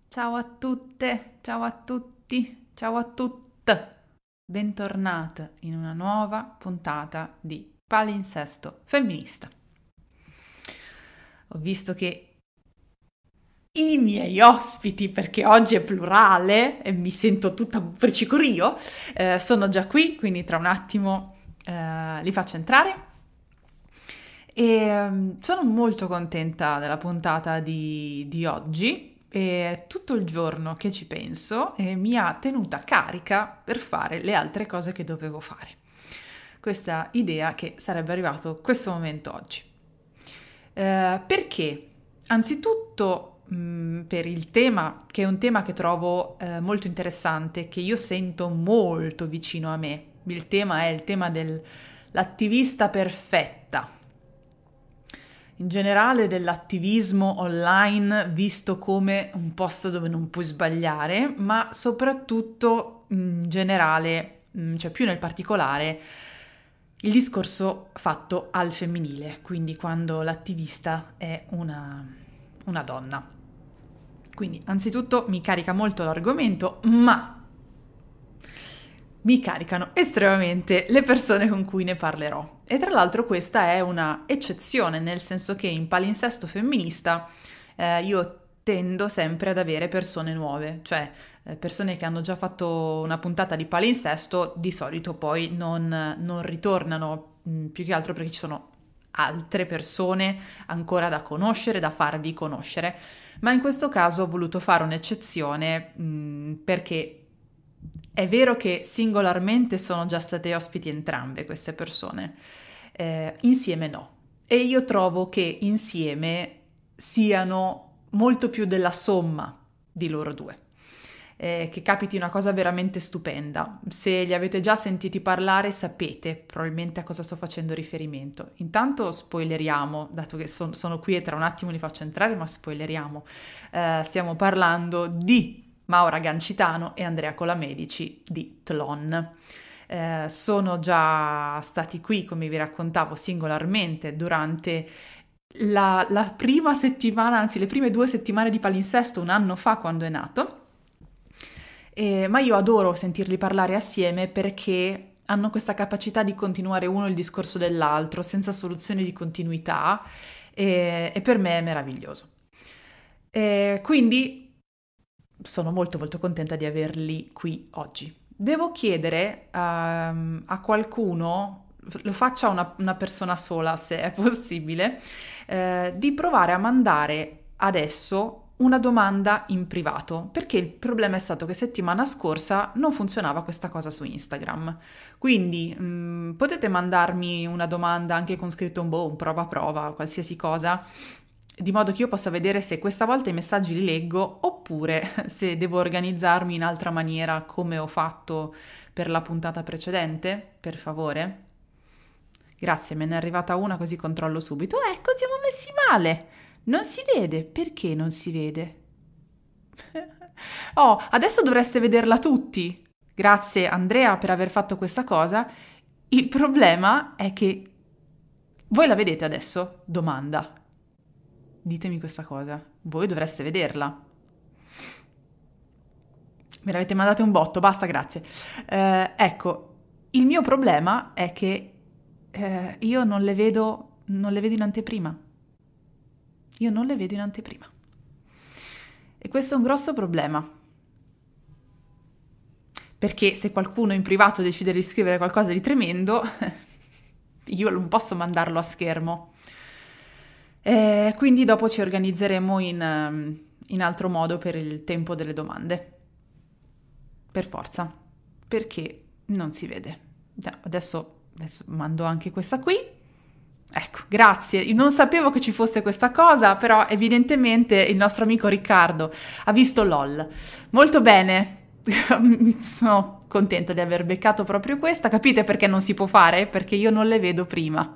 Ciao a tutte, ciao a tutti, ciao a tutte. Bentornate in una nuova puntata di Palinsesto Femminista. Ho visto che i miei ospiti, perché oggi è plurale e mi sento tutta fricicorio, sono già qui, quindi tra un attimo li faccio entrare. Sono molto contenta della puntata di oggi e tutto il giorno che ci penso mi ha tenuta carica per fare le altre cose che dovevo fare. Questa idea che sarebbe arrivato questo momento oggi. Perché? Anzitutto per il tema, che è un tema che trovo molto interessante, che io sento molto vicino a me. Il tema è il tema dell'attivista perfetta, in generale dell'attivismo online visto come un posto dove non puoi sbagliare, ma soprattutto in generale, cioè più nel particolare, il discorso fatto al femminile, quindi quando l'attivista è una donna. Quindi anzitutto mi carica molto l'argomento, ma mi caricano estremamente le persone con cui ne parlerò. E tra l'altro questa è una eccezione, nel senso che in palinsesto femminista io tendo sempre ad avere persone nuove, cioè persone che hanno già fatto una puntata di palinsesto, di solito poi non ritornano, più che altro perché ci sono altre persone ancora da conoscere, da farvi conoscere. Ma in questo caso ho voluto fare un'eccezione perché è vero che singolarmente sono già state ospiti entrambe queste persone, insieme no. E io trovo che insieme siano molto più della somma di loro due. Che capiti una cosa veramente stupenda. Se li avete già sentiti parlare, sapete probabilmente a cosa sto facendo riferimento. Intanto spoileriamo, dato che sono qui e tra un attimo li faccio entrare, ma spoileriamo. Stiamo parlando di Maura Gancitano e Andrea Colamedici di Tlon. Sono già stati qui, come vi raccontavo, singolarmente durante la prima settimana, anzi le prime 2 settimane di palinsesto un anno fa quando è nato. Ma io adoro sentirli parlare assieme perché hanno questa capacità di continuare uno il discorso dell'altro senza soluzione di continuità e per me è meraviglioso. Quindi sono molto molto contenta di averli qui oggi. Devo chiedere a qualcuno, lo faccia una persona sola se è possibile, di provare a mandare adesso una domanda in privato, perché il problema è stato che settimana scorsa non funzionava questa cosa su Instagram. Quindi potete mandarmi una domanda anche con scritto un prova prova, qualsiasi cosa, di modo che io possa vedere se questa volta i messaggi li leggo oppure se devo organizzarmi in altra maniera come ho fatto per la puntata precedente, per favore. Grazie, me ne è arrivata una così controllo subito. Ecco, siamo messi male. Non si vede. Perché non si vede? Oh, adesso dovreste vederla tutti. Grazie Andrea per aver fatto questa cosa. Il problema è che voi la vedete adesso? Domanda. Ditemi questa cosa. Voi dovreste vederla. Me l'avete mandate un botto, basta, grazie. Ecco, il mio problema è che io non le vedo in anteprima. Io non le vedo in anteprima. E questo è un grosso problema. Perché se qualcuno in privato decide di scrivere qualcosa di tremendo, io non posso mandarlo a schermo. Quindi dopo ci organizzeremo in altro modo per il tempo delle domande. Per forza. Perché non si vede. Adesso mando anche questa qui. Ecco, grazie. Io non sapevo che ci fosse questa cosa, però evidentemente il nostro amico Riccardo ha visto LOL. Molto bene. Sono contenta di aver beccato proprio questa. Capite perché non si può fare? Perché io non le vedo prima.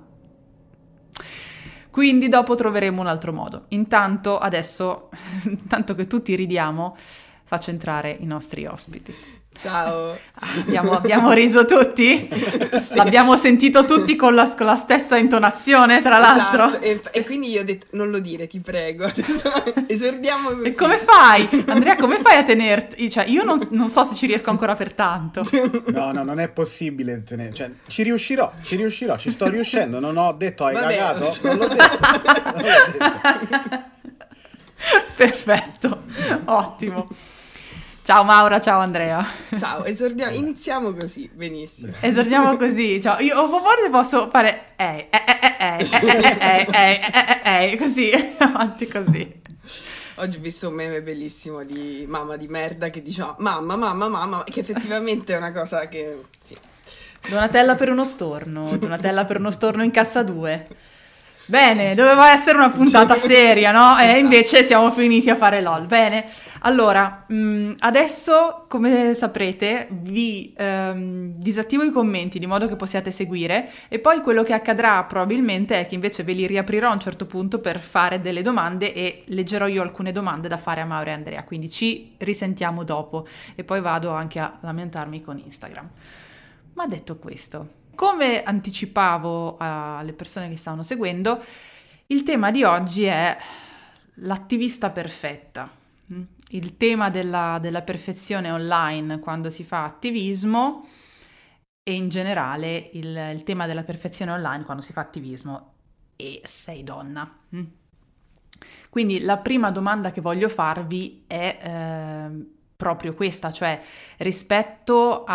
Quindi dopo troveremo un altro modo. Intanto, adesso, tanto che tutti ridiamo, faccio entrare i nostri ospiti. Ciao. Abbiamo riso tutti? L'abbiamo sentito tutti con la stessa intonazione, tra l'altro. Esatto, e quindi io ho detto non lo dire, ti prego. Adesso esordiamo E così. come fai? Andrea, come fai a tenerti? Cioè, io non so se ci riesco ancora per tanto. No, no, non è possibile tenere. Cioè, ci riuscirò, ci sto riuscendo. Non ho detto hai Vabbè. cagato? Non l'ho detto. Non l'ho detto. Perfetto, ottimo. Ciao Maura, ciao Andrea. Ciao, esordiamo, iniziamo così, benissimo. Esordiamo così, cioè, io forse posso fare così, avanti così. Oggi ho visto un meme bellissimo di mamma di merda che diceva mamma, mamma, mamma, che effettivamente è una cosa che sì. Donatella per uno storno in cassa 2. Bene, doveva essere una puntata seria, no? E Esatto. invece siamo finiti a fare LOL. Bene, allora, adesso, come saprete, vi disattivo i commenti di modo che possiate seguire e poi quello che accadrà probabilmente è che invece ve li riaprirò a un certo punto per fare delle domande e leggerò io alcune domande da fare a Mauro e Andrea, quindi ci risentiamo dopo e poi vado anche a lamentarmi con Instagram. Ma detto questo, come anticipavo alle persone che stavano seguendo, il tema di oggi è l'attivista perfetta. Il tema della perfezione online quando si fa attivismo e in generale il tema della perfezione online quando si fa attivismo e sei donna. Quindi la prima domanda che voglio farvi è proprio questa, cioè rispetto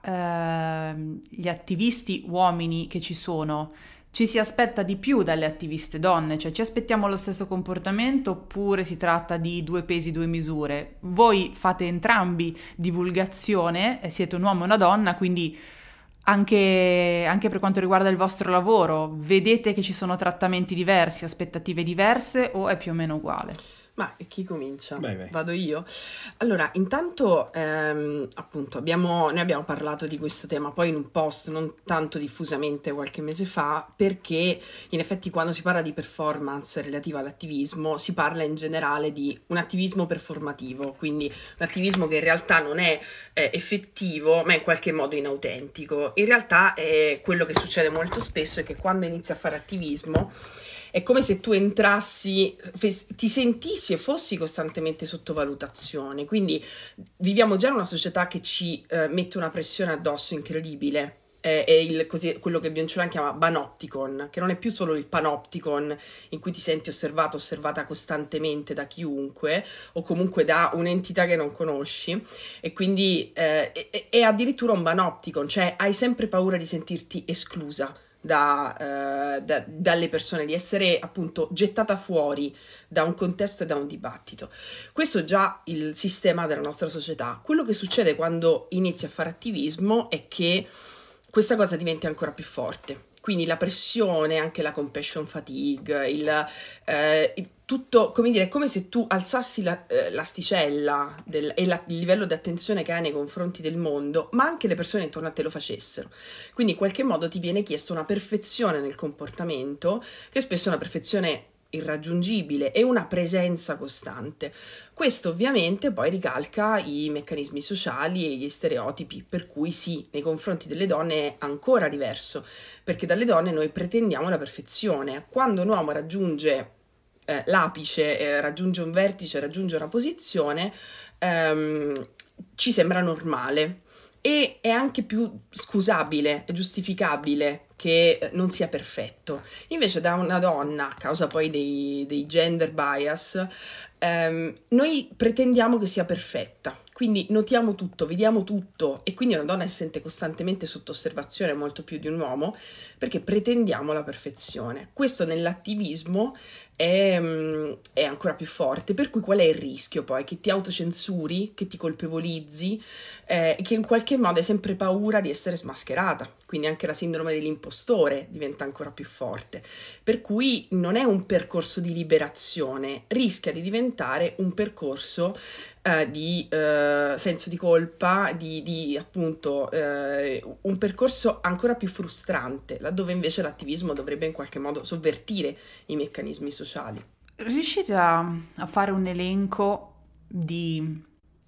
agli attivisti uomini che ci sono, ci si aspetta di più dalle attiviste donne, cioè ci aspettiamo lo stesso comportamento oppure si tratta di due pesi, due misure? Voi fate entrambi divulgazione, siete un uomo e una donna, quindi anche per quanto riguarda il vostro lavoro, vedete che ci sono trattamenti diversi, aspettative diverse o è più o meno uguale? Ma chi comincia? Vai. Vado io? Allora, intanto, appunto, noi abbiamo parlato di questo tema poi in un post non tanto diffusamente qualche mese fa, perché in effetti quando si parla di performance relativa all'attivismo si parla in generale di un attivismo performativo, quindi un attivismo che in realtà non è effettivo, ma in qualche modo inautentico. In realtà quello che succede molto spesso è che quando inizi a fare attivismo è come se tu entrassi, ti sentissi e fossi costantemente sotto valutazione. Quindi viviamo già in una società che ci mette una pressione addosso incredibile. È quello che Bionciolan chiama panopticon, che non è più solo il panopticon in cui ti senti osservata costantemente da chiunque o comunque da un'entità che non conosci, e quindi è addirittura un panopticon, cioè hai sempre paura di sentirti esclusa dalle persone, di essere appunto gettata fuori da un contesto e da un dibattito. Questo è già il sistema della nostra società. Quello che succede quando inizi a fare attivismo è che questa cosa diventa ancora più forte. Quindi la pressione, anche la compassion fatigue, tutto, come dire, è come se tu alzassi l'asticella il livello di attenzione che hai nei confronti del mondo, ma anche le persone intorno a te lo facessero. Quindi in qualche modo ti viene chiesta una perfezione nel comportamento, che spesso è una perfezione irraggiungibile e una presenza costante. Questo ovviamente poi ricalca i meccanismi sociali e gli stereotipi, per cui sì, nei confronti delle donne è ancora diverso, perché dalle donne noi pretendiamo la perfezione. Quando un uomo raggiunge l'apice, raggiunge un vertice, raggiunge una posizione, ci sembra normale e è anche più scusabile e giustificabile che non sia perfetto. Invece da una donna, a causa poi dei gender bias, noi pretendiamo che sia perfetta. Quindi notiamo tutto, vediamo tutto, e quindi una donna si sente costantemente sotto osservazione molto più di un uomo perché pretendiamo la perfezione. Questo nell'attivismo è ancora più forte, per cui qual è il rischio poi? Che ti autocensuri, che ti colpevolizzi, che in qualche modo hai sempre paura di essere smascherata, quindi anche la sindrome dell'impostore diventa ancora più forte, per cui non è un percorso di liberazione, rischia di diventare un percorso di senso di colpa, di appunto un percorso ancora più frustrante, laddove invece l'attivismo dovrebbe in qualche modo sovvertire i meccanismi sociali. Riuscite a fare un elenco di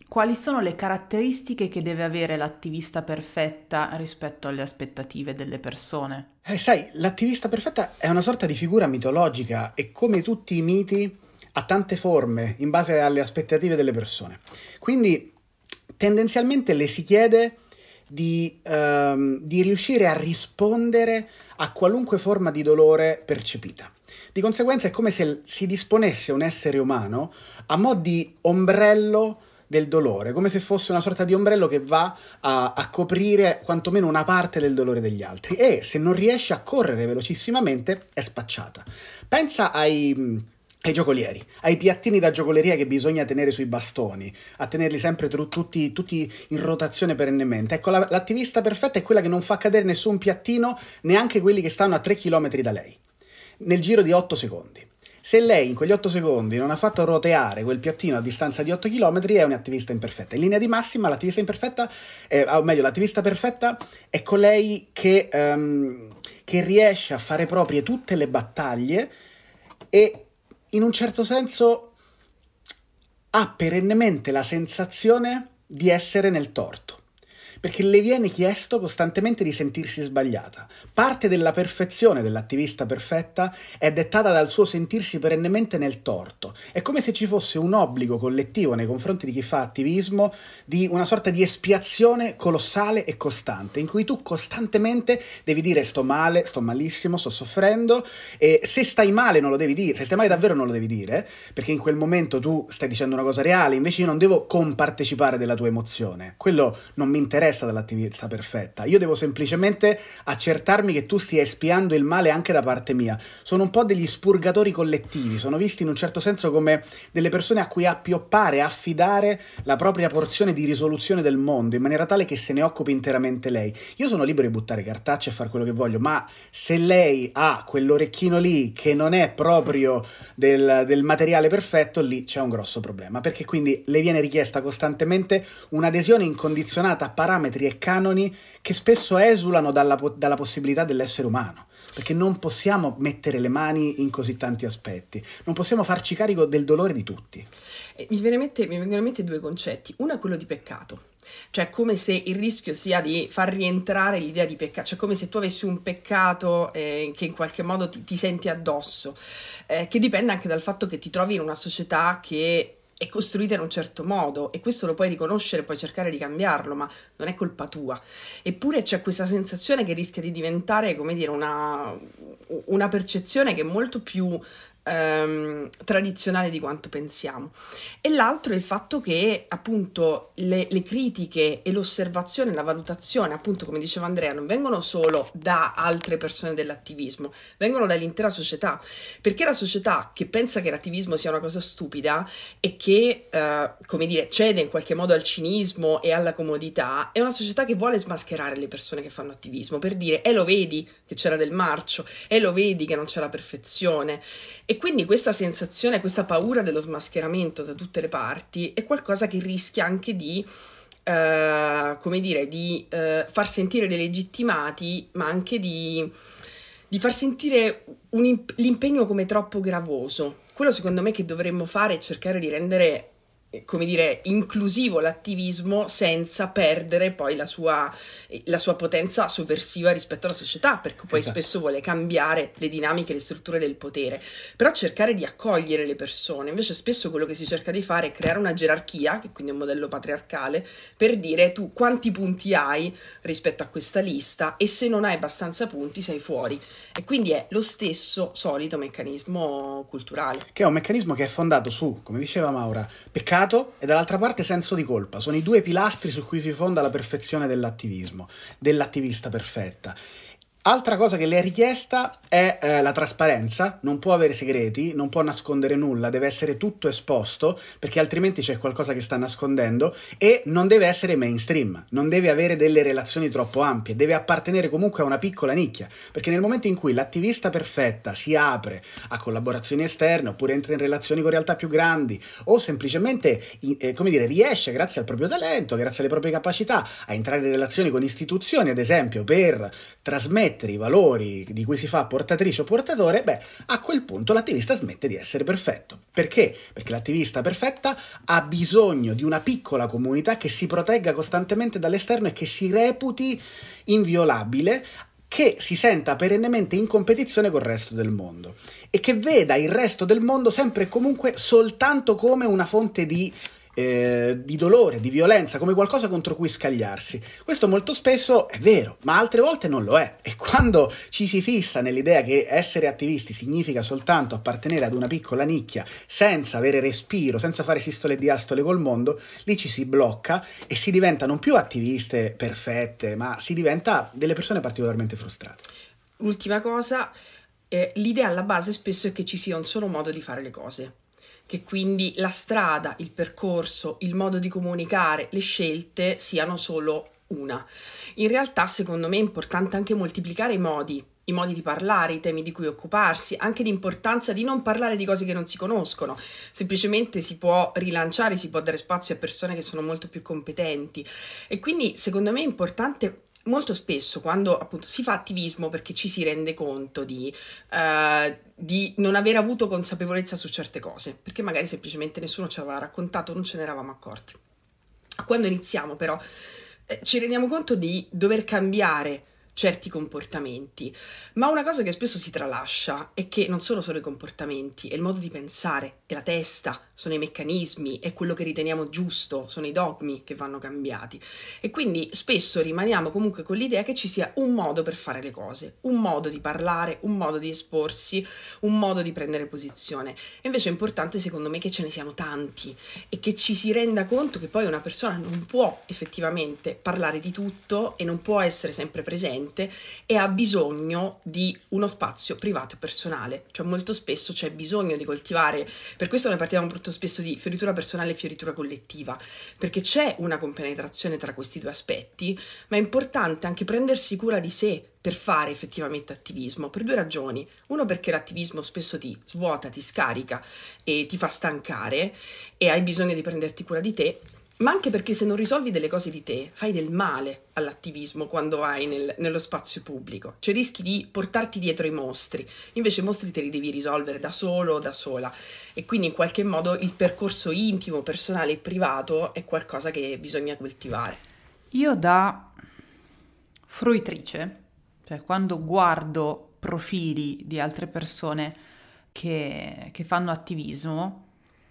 quali sono le caratteristiche che deve avere l'attivista perfetta rispetto alle aspettative delle persone? Sai, l'attivista perfetta è una sorta di figura mitologica e come tutti i miti ha tante forme in base alle aspettative delle persone. Quindi tendenzialmente le si chiede di riuscire a rispondere a qualunque forma di dolore percepita. Di conseguenza è come se si disponesse un essere umano a mo' di ombrello del dolore, come se fosse una sorta di ombrello che va a coprire quantomeno una parte del dolore degli altri, e se non riesce a correre velocissimamente è spacciata. Pensa ai giocolieri, ai piattini da giocoleria che bisogna tenere sui bastoni, a tenerli sempre tutti in rotazione perennemente. Ecco, l'attivista perfetta è quella che non fa cadere nessun piattino, neanche quelli che stanno a 3 chilometri da lei, nel giro di 8 secondi. Se lei in quegli 8 secondi non ha fatto roteare quel piattino a distanza di 8 km, è un'attivista imperfetta. In linea di massima, l'attivista imperfetta, o meglio, l'attivista perfetta è colei che riesce a fare proprie tutte le battaglie e in un certo senso ha perennemente la sensazione di essere nel torto, perché le viene chiesto costantemente di sentirsi sbagliata. Parte della perfezione dell'attivista perfetta è dettata dal suo sentirsi perennemente nel torto. È come se ci fosse un obbligo collettivo nei confronti di chi fa attivismo di una sorta di espiazione colossale e costante, in cui tu costantemente devi dire sto male, sto malissimo, sto soffrendo, e se stai male non lo devi dire, se stai male davvero non lo devi dire, perché in quel momento tu stai dicendo una cosa reale, invece io non devo compartecipare della tua emozione, quello non mi interessa dall'attività perfetta, io devo semplicemente accertarmi che tu stia espiando il male anche da parte mia. Sono un po' degli spurgatori collettivi, sono visti in un certo senso come delle persone a cui appioppare, affidare la propria porzione di risoluzione del mondo, in maniera tale che se ne occupi interamente lei. Io sono libero di buttare cartacce e fare quello che voglio, ma se lei ha quell'orecchino lì che non è proprio del materiale perfetto, lì c'è un grosso problema, perché quindi le viene richiesta costantemente un'adesione incondizionata a parametri e canoni che spesso esulano dalla possibilità dell'essere umano, perché non possiamo mettere le mani in così tanti aspetti, non possiamo farci carico del dolore di tutti. Mi vengono in mente due concetti. Uno è quello di peccato, cioè come se il rischio sia di far rientrare l'idea di peccato, cioè come se tu avessi un peccato che in qualche modo ti senti addosso, che dipende anche dal fatto che ti trovi in una società che è costruita in un certo modo, e questo lo puoi riconoscere, puoi cercare di cambiarlo, ma non è colpa tua. Eppure c'è questa sensazione che rischia di diventare, come dire, una percezione che è molto più tradizionale di quanto pensiamo. E l'altro è il fatto che appunto le critiche e l'osservazione, la valutazione, appunto come diceva Andrea, non vengono solo da altre persone dell'attivismo, vengono dall'intera società, perché la società che pensa che l'attivismo sia una cosa stupida e che come dire cede in qualche modo al cinismo e alla comodità, è una società che vuole smascherare le persone che fanno attivismo per dire lo vedi che c'era del marcio, lo vedi che non c'è la perfezione. E quindi questa sensazione, questa paura dello smascheramento da tutte le parti è qualcosa che rischia anche di, come dire, di far sentire delegittimati, ma anche di far sentire l'impegno come troppo gravoso. Quello secondo me che dovremmo fare è cercare di rendere, come dire, inclusivo l'attivismo senza perdere poi la sua potenza sovversiva rispetto alla società, perché poi spesso vuole cambiare le dinamiche, le strutture del potere, però cercare di accogliere le persone. Invece spesso quello che si cerca di fare è creare una gerarchia, che quindi è un modello patriarcale, per dire tu quanti punti hai rispetto a questa lista, e se non hai abbastanza punti sei fuori. E quindi è lo stesso solito meccanismo culturale, che è un meccanismo che è fondato su, come diceva Maura, peccato e dall'altra parte senso di colpa. Sono i due pilastri su cui si fonda la perfezione dell'attivismo, dell'attivista perfetta. Altra cosa che le è richiesta è la trasparenza, non può avere segreti, non può nascondere nulla, deve essere tutto esposto, perché altrimenti c'è qualcosa che sta nascondendo, e non deve essere mainstream, non deve avere delle relazioni troppo ampie, deve appartenere comunque a una piccola nicchia, perché nel momento in cui l'attivista perfetta si apre a collaborazioni esterne, oppure entra in relazioni con realtà più grandi, o semplicemente come dire, riesce grazie al proprio talento, grazie alle proprie capacità, a entrare in relazioni con istituzioni, ad esempio, per trasmettere trasmettere i valori di cui si fa portatrice o portatore, a quel punto l'attivista smette di essere perfetto. Perché? Perché l'attivista perfetta ha bisogno di una piccola comunità che si protegga costantemente dall'esterno e che si reputi inviolabile, che si senta perennemente in competizione col resto del mondo e che veda il resto del mondo sempre e comunque soltanto come una fonte di dolore, di violenza, come qualcosa contro cui scagliarsi. Questo molto spesso è vero, ma altre volte non lo è. E quando ci si fissa nell'idea che essere attivisti significa soltanto appartenere ad una piccola nicchia, senza avere respiro, senza fare sistole e diastole col mondo, lì ci si blocca e si diventa non più attiviste perfette, ma si diventa delle persone particolarmente frustrate. Ultima cosa, l'idea alla base spesso è che ci sia un solo modo di fare le cose, che quindi la strada, il percorso, il modo di comunicare, le scelte siano solo una. In realtà, secondo me, è importante anche moltiplicare i modi di parlare, i temi di cui occuparsi, anche l'importanza di non parlare di cose che non si conoscono. Semplicemente si può rilanciare, si può dare spazio a persone che sono molto più competenti. E quindi, secondo me, è importante. Molto spesso quando appunto si fa attivismo perché ci si rende conto di non aver avuto consapevolezza su certe cose, perché magari semplicemente nessuno ci aveva raccontato, non ce ne eravamo accorti. Quando iniziamo però ci rendiamo conto di dover cambiare certi comportamenti, ma una cosa che spesso si tralascia è che non sono solo i comportamenti, è il modo di pensare, è la testa, sono i meccanismi, è quello che riteniamo giusto, sono i dogmi che vanno cambiati e quindi spesso rimaniamo comunque con l'idea che ci sia un modo per fare le cose, un modo di parlare, un modo di esporsi, un modo di prendere posizione. E invece è importante secondo me che ce ne siano tanti e che ci si renda conto che poi una persona non può effettivamente parlare di tutto e non può essere sempre presente e ha bisogno di uno spazio privato e personale, cioè molto spesso c'è bisogno di coltivare, per questo ne parliamo molto spesso di fioritura personale e fioritura collettiva, perché c'è una compenetrazione tra questi due aspetti, ma è importante anche prendersi cura di sé per fare effettivamente attivismo, per due ragioni. Uno, perché l'attivismo spesso ti svuota, ti scarica e ti fa stancare e hai bisogno di prenderti cura di te, ma anche perché se non risolvi delle cose di te, fai del male all'attivismo quando vai nello spazio pubblico. Cioè rischi di portarti dietro i mostri. Invece i mostri te li devi risolvere da solo o da sola. E quindi in qualche modo il percorso intimo, personale e privato è qualcosa che bisogna coltivare. Io da fruitrice, cioè quando guardo profili di altre persone che fanno attivismo,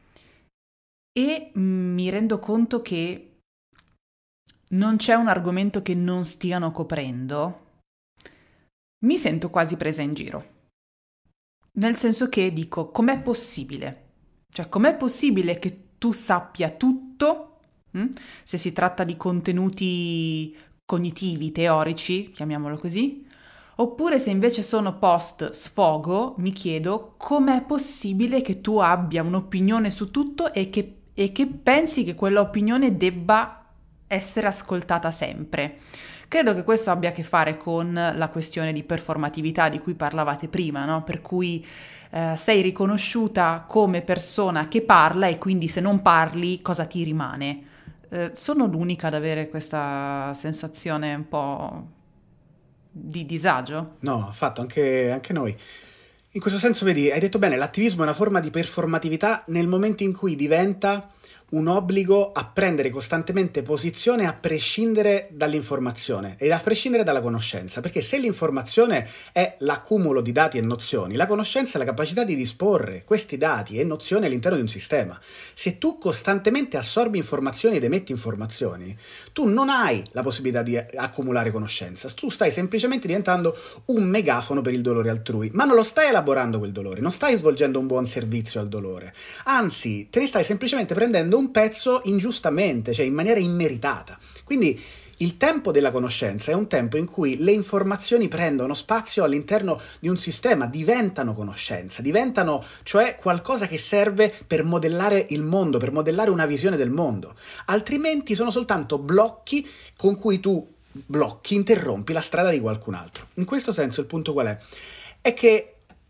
e mi rendo conto che non c'è un argomento che non stiano coprendo, mi sento quasi presa in giro. Nel senso che dico, com'è possibile? Cioè, com'è possibile che tu sappia tutto, se si tratta di contenuti cognitivi, teorici, chiamiamolo così, oppure se invece sono post sfogo, mi chiedo com'è possibile che tu abbia un'opinione su tutto e che pensi che quella opinione debba essere ascoltata sempre. Credo che questo abbia a che fare con la questione di performatività di cui parlavate prima, no? Per cui sei riconosciuta come persona che parla e quindi se non parli cosa ti rimane? Sono l'unica ad avere questa sensazione un po' di disagio? No, affatto, anche noi. In questo senso, vedi, hai detto bene, l'attivismo è una forma di performatività nel momento in cui diventa un obbligo a prendere costantemente posizione a prescindere dall'informazione e a prescindere dalla conoscenza, perché se l'informazione è l'accumulo di dati e nozioni, la conoscenza è la capacità di disporre questi dati e nozioni all'interno di un sistema. Se tu costantemente assorbi informazioni ed emetti informazioni, tu non hai la possibilità di accumulare conoscenza, tu stai semplicemente diventando un megafono per il dolore altrui, ma non lo stai elaborando quel dolore, non stai svolgendo un buon servizio al dolore, anzi te ne stai semplicemente prendendo un pezzo ingiustamente, cioè in maniera immeritata. Quindi il tempo della conoscenza è un tempo in cui le informazioni prendono spazio all'interno di un sistema, diventano conoscenza, diventano cioè qualcosa che serve per modellare il mondo, per modellare una visione del mondo. Altrimenti sono soltanto blocchi con cui tu interrompi la strada di qualcun altro. In questo senso il punto qual è? È che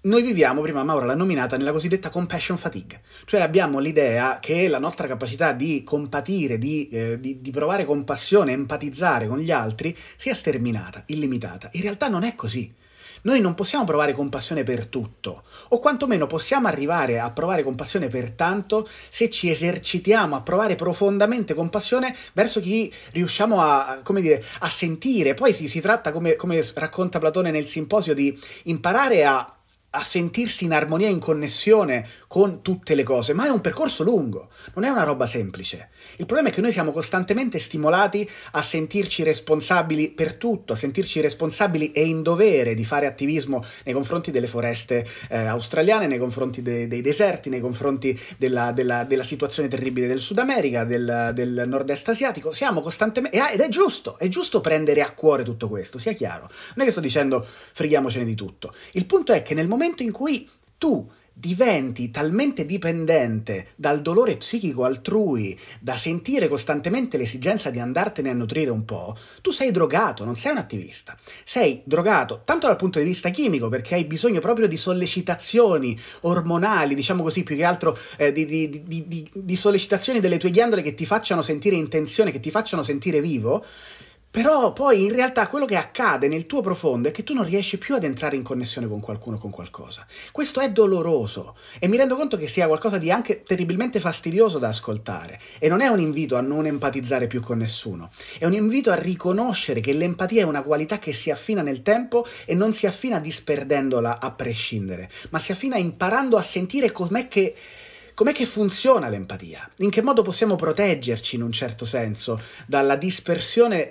noi viviamo, prima Maura l'ha nominata, nella cosiddetta compassion fatigue, cioè abbiamo l'idea che la nostra capacità di compatire, di provare compassione, empatizzare con gli altri sia sterminata, illimitata. In realtà non è così. Noi non possiamo provare compassione per tutto, o quantomeno possiamo arrivare a provare compassione per tanto se ci esercitiamo a provare profondamente compassione verso chi riusciamo a, come dire, a sentire. Poi si tratta, come racconta Platone nel Simposio, di imparare a sentirsi in armonia, in connessione con tutte le cose, ma è un percorso lungo, non è una roba semplice. Il problema è che noi siamo costantemente stimolati a sentirci responsabili per tutto, a sentirci responsabili e in dovere di fare attivismo nei confronti delle foreste australiane, nei confronti dei deserti, nei confronti della situazione terribile del Sud America, del nord-est asiatico. Siamo costantemente, ed è giusto prendere a cuore tutto questo, sia chiaro. Non è che sto dicendo freghiamocene di tutto. Il punto è che nel momento in cui tu diventi talmente dipendente dal dolore psichico altrui, da sentire costantemente l'esigenza di andartene a nutrire un po', tu sei drogato, non sei un attivista. Sei drogato tanto dal punto di vista chimico, perché hai bisogno proprio di sollecitazioni ormonali, diciamo così, più che altro di sollecitazioni delle tue ghiandole che ti facciano sentire in tensione, che ti facciano sentire vivo. Però poi in realtà quello che accade nel tuo profondo è che tu non riesci più ad entrare in connessione con qualcuno, con qualcosa. Questo è doloroso e mi rendo conto che sia qualcosa di anche terribilmente fastidioso da ascoltare, e non è un invito a non empatizzare più con nessuno, è un invito a riconoscere che l'empatia è una qualità che si affina nel tempo e non si affina disperdendola a prescindere, ma si affina imparando a sentire com'è che funziona l'empatia? In che modo possiamo proteggerci, in un certo senso, dalla dispersione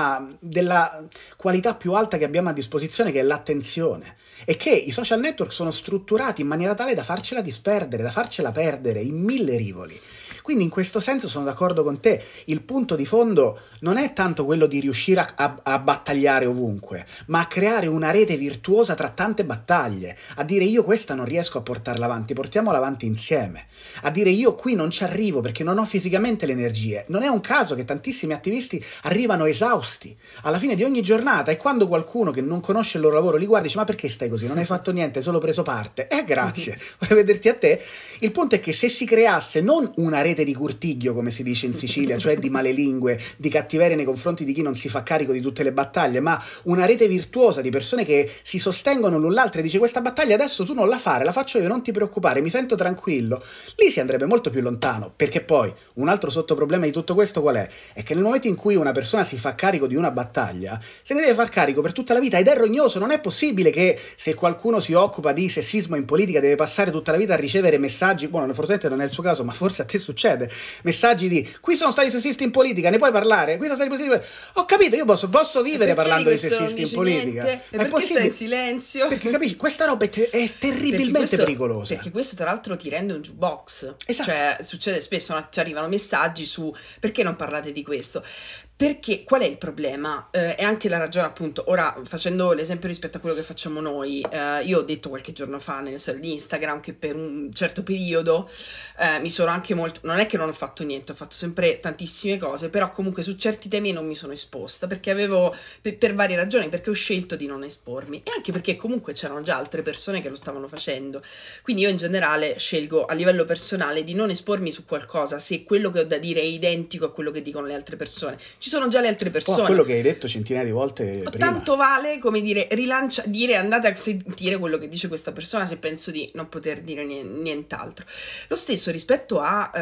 della qualità più alta che abbiamo a disposizione, che è l'attenzione? E che i social network sono strutturati in maniera tale da farcela disperdere, da farcela perdere in 1000 rivoli. Quindi in questo senso sono d'accordo con te, il punto di fondo non è tanto quello di riuscire a battagliare ovunque, ma a creare una rete virtuosa tra tante battaglie, a dire io questa non riesco a portarla avanti, portiamola avanti insieme, a dire io qui non ci arrivo perché non ho fisicamente le energie. Non è un caso che tantissimi attivisti arrivano esausti alla fine di ogni giornata, e quando qualcuno che non conosce il loro lavoro li guarda e dice ma perché stai così, non hai fatto niente, hai solo preso parte, grazie, vorrei vederti a te. Il punto è che se si creasse non una rete di curtiglio, come si dice in Sicilia, cioè di malelingue, di cattiveria nei confronti di chi non si fa carico di tutte le battaglie, ma una rete virtuosa di persone che si sostengono l'un l'altro e dice questa battaglia adesso tu non la fare, la faccio io, non ti preoccupare, mi sento tranquillo, lì si andrebbe molto più lontano. Perché poi un altro sottoproblema di tutto questo qual è? È che nel momento in cui una persona si fa carico di una battaglia, se ne deve far carico per tutta la vita, ed è rognoso. Non è possibile che se qualcuno si occupa di sessismo in politica deve passare tutta la vita a ricevere messaggi, buono, fortunatamente non è il suo caso, ma forse a te succede, messaggi di qui sono stati sessisti in politica, ne puoi parlare? Qui sono stati ho capito, io posso vivere parlando di sessisti in politica. È possibile. Stai in silenzio? Perché capisci, questa roba è terribilmente pericolosa. Perché questo tra l'altro ti rende un jukebox. Esatto. Cioè succede spesso, ci arrivano messaggi su perché non parlate di questo. Perché qual è il problema? E anche la ragione, appunto, ora facendo l'esempio rispetto a quello che facciamo noi, io ho detto qualche giorno fa nelle storie di Instagram che per un certo periodo mi sono anche molto, non è che non ho fatto niente, ho fatto sempre tantissime cose, però comunque su certi temi non mi sono esposta perché avevo, per varie ragioni, perché ho scelto di non espormi e anche perché comunque c'erano già altre persone che lo stavano facendo, quindi io in generale scelgo a livello personale di non espormi su qualcosa se quello che ho da dire è identico a quello che dicono le altre persone. Ci sono già le altre persone. Quello che hai detto centinaia di volte prima. Tanto vale, come dire, dire andate a sentire quello che dice questa persona se penso di non poter dire nient'altro. Lo stesso rispetto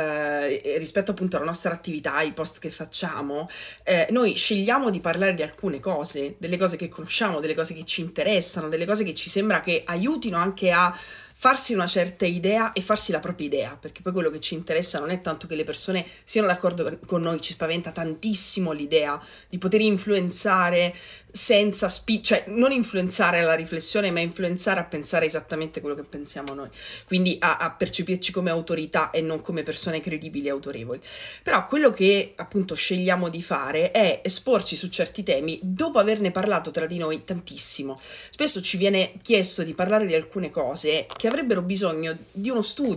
appunto alla nostra attività, ai post che facciamo, noi scegliamo di parlare di alcune cose, delle cose che conosciamo, delle cose che ci interessano, delle cose che ci sembra che aiutino anche a farsi una certa idea e farsi la propria idea, perché poi quello che ci interessa non è tanto che le persone siano d'accordo con noi, ci spaventa tantissimo l'idea di poter influenzare senza cioè non influenzare la riflessione, ma influenzare a pensare esattamente quello che pensiamo noi, quindi a percepirci come autorità e non come persone credibili e autorevoli. Però quello che appunto scegliamo di fare è esporci su certi temi dopo averne parlato tra di noi tantissimo. Spesso ci viene chiesto di parlare di alcune cose che avrebbero bisogno di uno studio,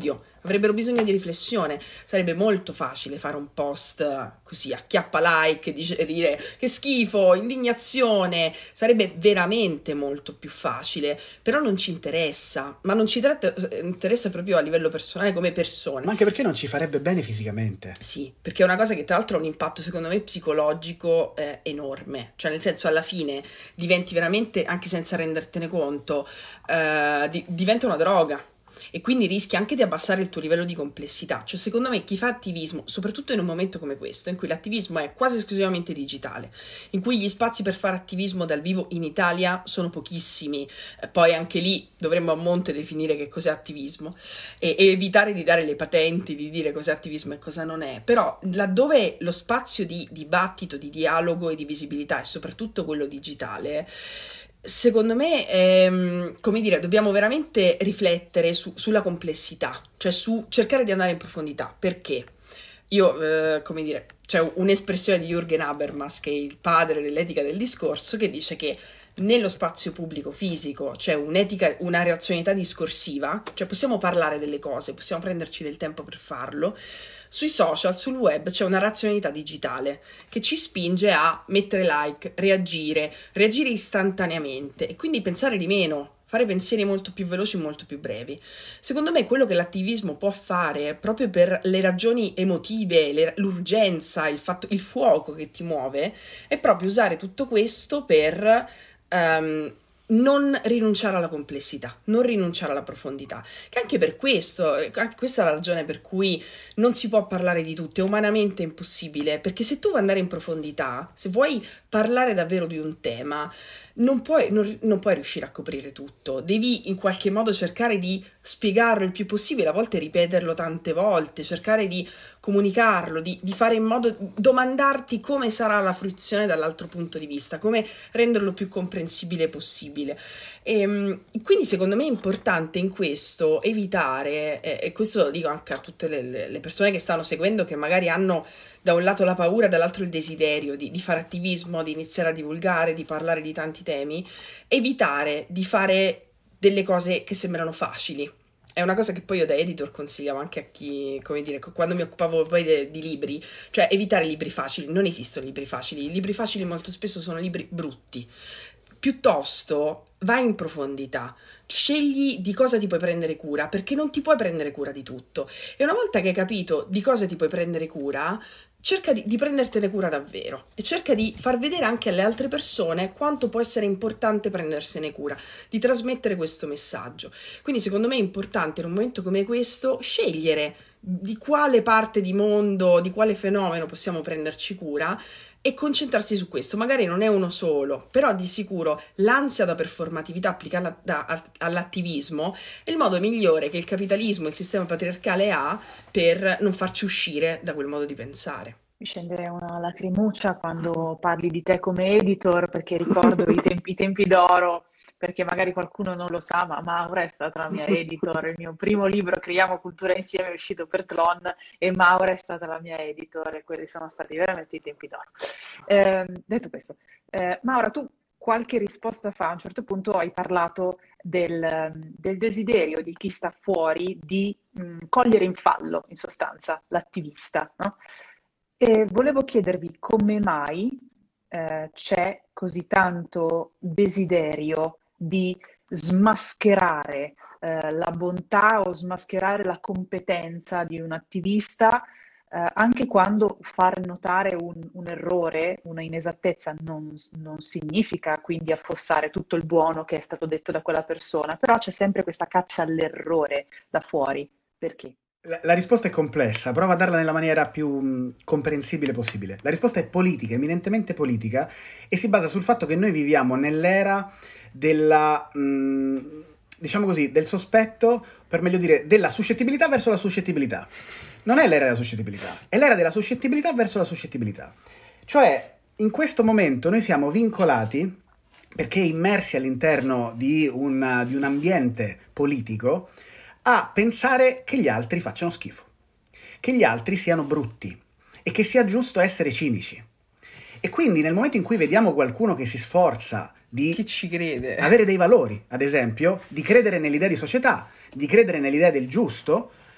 avrebbero bisogno di riflessione. Sarebbe molto facile fare un post così, acchiappa like, dire che schifo, indignazione, sarebbe veramente molto più facile, però non ci interessa, ma non ci interessa proprio a livello personale come persone. Ma anche perché non ci farebbe bene fisicamente. Sì, perché è una cosa che tra l'altro ha un impatto secondo me psicologico enorme, cioè nel senso alla fine diventi veramente, anche senza rendertene conto, diventa una droga. E quindi rischi anche di abbassare il tuo livello di complessità. Cioè, secondo me, chi fa attivismo, soprattutto in un momento come questo, in cui l'attivismo è quasi esclusivamente digitale, in cui gli spazi per fare attivismo dal vivo in Italia sono pochissimi, poi anche lì dovremmo a monte definire che cos'è attivismo e evitare di dare le patenti, di dire cos'è attivismo e cosa non è. Però, laddove lo spazio di dibattito, di dialogo e di visibilità è soprattutto quello digitale, secondo me, come dire, dobbiamo veramente riflettere sulla complessità, cioè su cercare di andare in profondità. Perché? Io, come dire, c'è un'espressione di Jürgen Habermas, che è il padre dell'etica del discorso, che dice che nello spazio pubblico fisico c'è un'etica, una razionalità discorsiva, cioè possiamo parlare delle cose, possiamo prenderci del tempo per farlo. Sui social, sul web c'è una razionalità digitale che ci spinge a mettere like, reagire istantaneamente e quindi pensare di meno, fare pensieri molto più veloci, molto più brevi. Secondo me quello che l'attivismo può fare, proprio per le ragioni emotive, l'urgenza, il fuoco che ti muove, è proprio usare tutto questo per non rinunciare alla complessità, non rinunciare alla profondità, che anche per questo, anche questa è la ragione per cui non si può parlare di tutto, è umanamente impossibile, perché se tu vuoi andare in profondità, se vuoi parlare davvero di un tema, non puoi riuscire a coprire tutto, devi in qualche modo cercare di spiegarlo il più possibile, a volte ripeterlo tante volte, cercare di comunicarlo, di fare in modo, domandarti come sarà la fruizione dall'altro punto di vista, come renderlo più comprensibile possibile. E quindi secondo me è importante in questo evitare, e questo lo dico anche a tutte le persone che stanno seguendo, che magari hanno da un lato la paura, dall'altro il desiderio di fare attivismo, di iniziare a divulgare, di parlare di tanti temi, evitare di fare delle cose che sembrano facili. È una cosa che poi io da editor consigliavo anche a chi, come dire, quando mi occupavo poi di libri, cioè evitare libri facili. Non esistono libri facili, i libri facili molto spesso sono libri brutti. Piuttosto vai in profondità, scegli di cosa ti puoi prendere cura, perché non ti puoi prendere cura di tutto. E una volta che hai capito di cosa ti puoi prendere cura, cerca di prendertene cura davvero e cerca di far vedere anche alle altre persone quanto può essere importante prendersene cura, di trasmettere questo messaggio. Quindi secondo me è importante in un momento come questo scegliere di quale parte di mondo, di quale fenomeno possiamo prenderci cura e concentrarsi su questo. Magari non è uno solo, però di sicuro l'ansia da performatività applicata all'attivismo è il modo migliore che il capitalismo, il sistema patriarcale ha per non farci uscire da quel modo di pensare. Mi scende una lacrimuccia quando parli di te come editor, perché ricordo i tempi d'oro, perché magari qualcuno non lo sa, ma Maura è stata la mia editor. Il mio primo libro, Creiamo Cultura Insieme, è uscito per Tlon e Maura è stata la mia editor e quelli sono stati veramente i tempi d'oro. Detto questo, Maura, tu qualche risposta fa, a un certo punto hai parlato del desiderio di chi sta fuori di cogliere in fallo, in sostanza, l'attivista, no? E volevo chiedervi come mai c'è così tanto desiderio di smascherare la bontà o smascherare la competenza di un attivista, anche quando far notare un errore, una inesattezza non significa quindi affossare tutto il buono che è stato detto da quella persona, però c'è sempre questa caccia all'errore da fuori. Perché? La risposta è complessa, prova a darla nella maniera più comprensibile possibile. La risposta è politica, eminentemente politica, e si basa sul fatto che noi viviamo nell'era della, diciamo così, del sospetto, per meglio dire, della suscettibilità verso la suscettibilità. Non è l'era della suscettibilità, è l'era della suscettibilità verso la suscettibilità. Cioè, in questo momento noi siamo vincolati, perché immersi all'interno di un ambiente politico, a pensare che gli altri facciano schifo, che gli altri siano brutti e che sia giusto essere cinici. E quindi nel momento in cui vediamo qualcuno che si sforza di Chi ci crede? avere dei valori, ad esempio, di credere nell'idea di società, di credere nell'idea del giusto,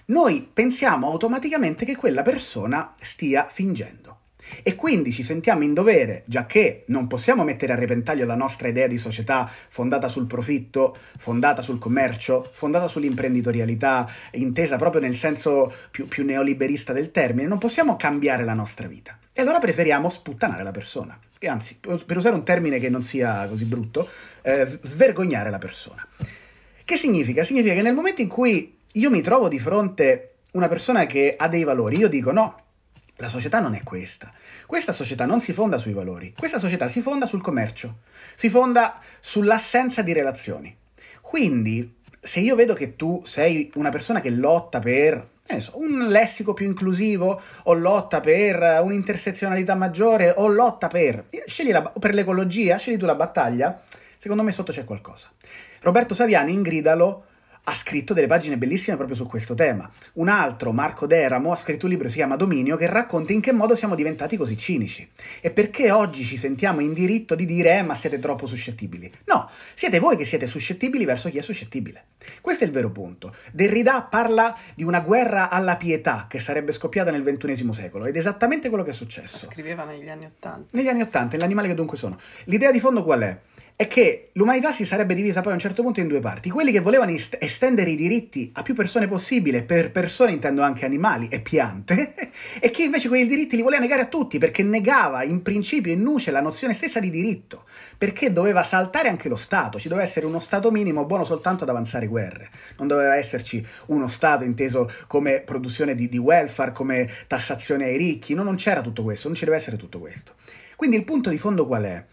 noi pensiamo automaticamente che quella persona stia fingendo. E quindi ci sentiamo in dovere, giacché non possiamo mettere a repentaglio la nostra idea di società fondata sul profitto, fondata sul commercio, fondata sull'imprenditorialità, intesa proprio nel senso più neoliberista del termine, non possiamo cambiare la nostra vita. E allora preferiamo sputtanare la persona. E anzi, per usare un termine che non sia così brutto, svergognare la persona. Che significa? Significa che nel momento in cui io mi trovo di fronte una persona che ha dei valori, io dico no, la società non è questa. Questa società non si fonda sui valori, questa società si fonda sul commercio, si fonda sull'assenza di relazioni. Quindi, se io vedo che tu sei una persona che lotta per un lessico più inclusivo, o lotta per un'intersezionalità maggiore, o lotta per, per l'ecologia, scegli tu la battaglia, secondo me sotto c'è qualcosa. Roberto Saviano in Gridalo ha scritto delle pagine bellissime proprio su questo tema. Un altro, Marco Deramo, ha scritto un libro che si chiama Dominio, che racconta in che modo siamo diventati così cinici e perché oggi ci sentiamo in diritto di dire ma siete troppo suscettibili. No, siete voi che siete suscettibili verso chi è suscettibile. Questo è il vero punto. Derrida parla di una guerra alla pietà che sarebbe scoppiata nel XXI secolo ed è esattamente quello che è successo. Lo scriveva negli anni '80. Negli anni '80, l'animale che dunque sono. L'idea di fondo qual è? È che l'umanità si sarebbe divisa poi a un certo punto in due parti. Quelli che volevano estendere i diritti a più persone possibile, per persone intendo anche animali e piante, e chi invece quei diritti li voleva negare a tutti, perché negava in principio in nuce la nozione stessa di diritto, perché doveva saltare anche lo Stato, ci doveva essere uno Stato minimo buono soltanto ad avanzare guerre, non doveva esserci uno Stato inteso come produzione di welfare, come tassazione ai ricchi, no, non c'era tutto questo, non ci deve essere tutto questo. Quindi il punto di fondo qual è?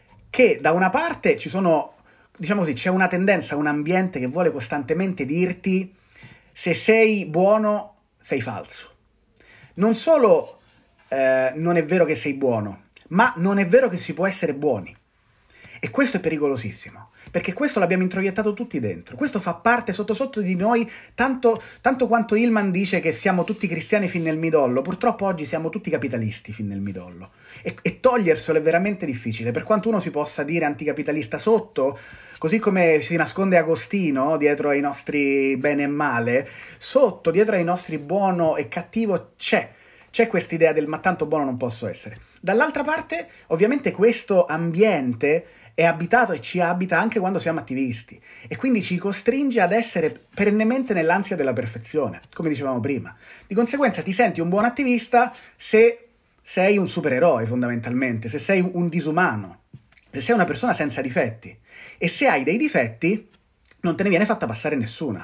Che da una parte ci sono, diciamo così, c'è una tendenza, un ambiente che vuole costantemente dirti se sei buono, sei falso. Non solo non è vero che sei buono, ma non è vero che si può essere buoni. E questo è pericolosissimo, perché questo l'abbiamo introiettato tutti dentro. Questo fa parte sotto sotto di noi, tanto quanto Hillman dice che siamo tutti cristiani fin nel midollo. Purtroppo oggi siamo tutti capitalisti fin nel midollo. E toglierselo è veramente difficile, per quanto uno si possa dire anticapitalista sotto, così come si nasconde Agostino dietro ai nostri bene e male, sotto, dietro ai nostri buono e cattivo, c'è quest'idea del ma tanto buono non posso essere. Dall'altra parte, ovviamente questo ambiente è abitato e ci abita anche quando siamo attivisti e quindi ci costringe ad essere perennemente nell'ansia della perfezione, come dicevamo prima. Di conseguenza ti senti un buon attivista se sei un supereroe fondamentalmente, se sei un disumano, se sei una persona senza difetti e se hai dei difetti non te ne viene fatta passare nessuna.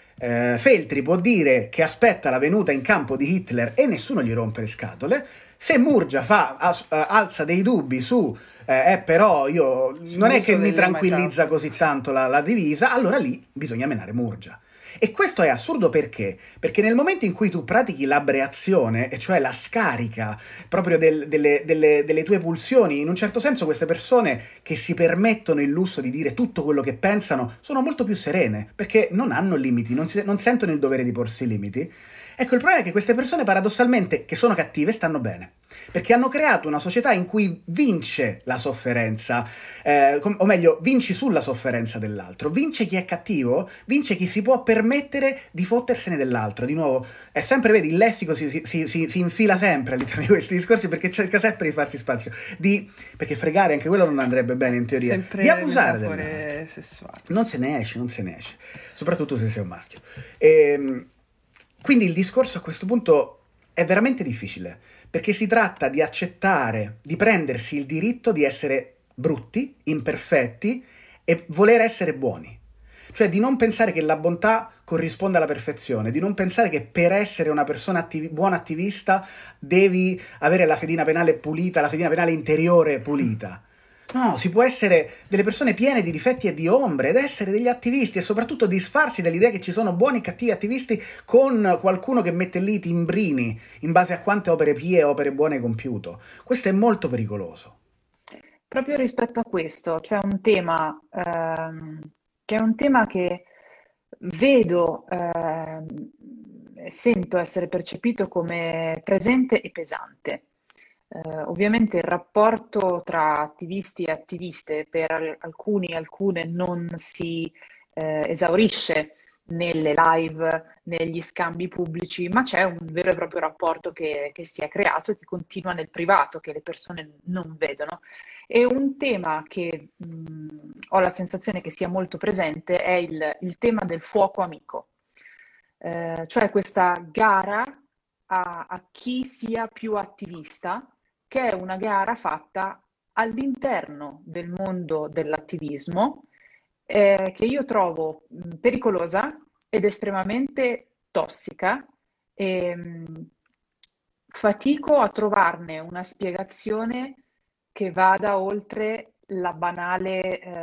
Feltri può dire che aspetta la venuta in campo di Hitler e nessuno gli rompe le scatole. Se Murgia alza dei dubbi su però io non è che mi tranquillizza così tanto la divisa, allora lì bisogna menare Murgia. E questo è assurdo perché? Perché nel momento in cui tu pratichi l'abreazione, e cioè la scarica proprio delle tue pulsioni, in un certo senso queste persone che si permettono il lusso di dire tutto quello che pensano sono molto più serene, perché non hanno limiti, non sentono il dovere di porsi limiti. Ecco, il problema è che queste persone paradossalmente, che sono cattive, stanno bene, perché hanno creato una società in cui vince la sofferenza, o meglio, vinci sulla sofferenza dell'altro, vince chi è cattivo, vince chi si può permettere di fottersene dell'altro. Di nuovo, è sempre, vedi, il lessico si infila sempre all'interno di questi discorsi perché cerca sempre di farsi spazio, perché fregare anche quello non andrebbe bene in teoria, sempre di abusare metafore sessuali. Non se ne esce, soprattutto se sei un maschio. Quindi il discorso a questo punto è veramente difficile, perché si tratta di accettare, di prendersi il diritto di essere brutti, imperfetti e voler essere buoni. Cioè di non pensare che la bontà corrisponda alla perfezione, di non pensare che per essere una persona buona attivista devi avere la fedina penale pulita, la fedina penale interiore pulita. No, si può essere delle persone piene di difetti e di ombre ed essere degli attivisti e soprattutto disfarsi dell'idea che ci sono buoni e cattivi attivisti con qualcuno che mette lì i timbrini in base a quante opere pie e opere buone hai compiuto. Questo è molto pericoloso. Proprio rispetto a questo, c'è un tema che è un tema che vedo, sento essere percepito come presente e pesante. Ovviamente il rapporto tra attivisti e attiviste per alcuni e alcune non si esaurisce nelle live, negli scambi pubblici, ma c'è un vero e proprio rapporto che si è creato e che continua nel privato, che le persone non vedono. E un tema che ho la sensazione che sia molto presente è il tema del fuoco amico. Cioè questa gara a chi sia più attivista, che è una gara fatta all'interno del mondo dell'attivismo, che io trovo pericolosa ed estremamente tossica e fatico a trovarne una spiegazione che vada oltre la banale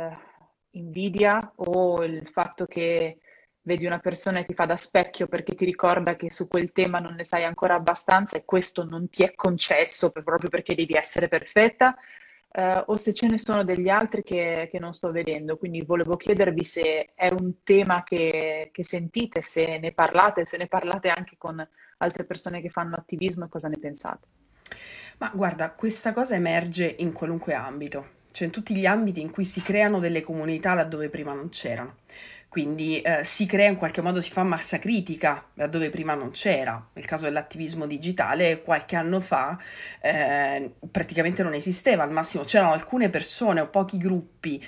invidia o il fatto che vedi una persona e ti fa da specchio perché ti ricorda che su quel tema non ne sai ancora abbastanza e questo non ti è concesso proprio perché devi essere perfetta, o se ce ne sono degli altri che non sto vedendo. Quindi volevo chiedervi se è un tema che sentite, se ne parlate anche con altre persone che fanno attivismo e cosa ne pensate. Ma guarda, questa cosa emerge in qualunque ambito, cioè in tutti gli ambiti in cui si creano delle comunità laddove prima non c'erano. Quindi si crea in qualche modo, si fa massa critica laddove prima non c'era. Nel caso dell'attivismo digitale, qualche anno fa praticamente non esisteva, al massimo c'erano alcune persone o pochi gruppi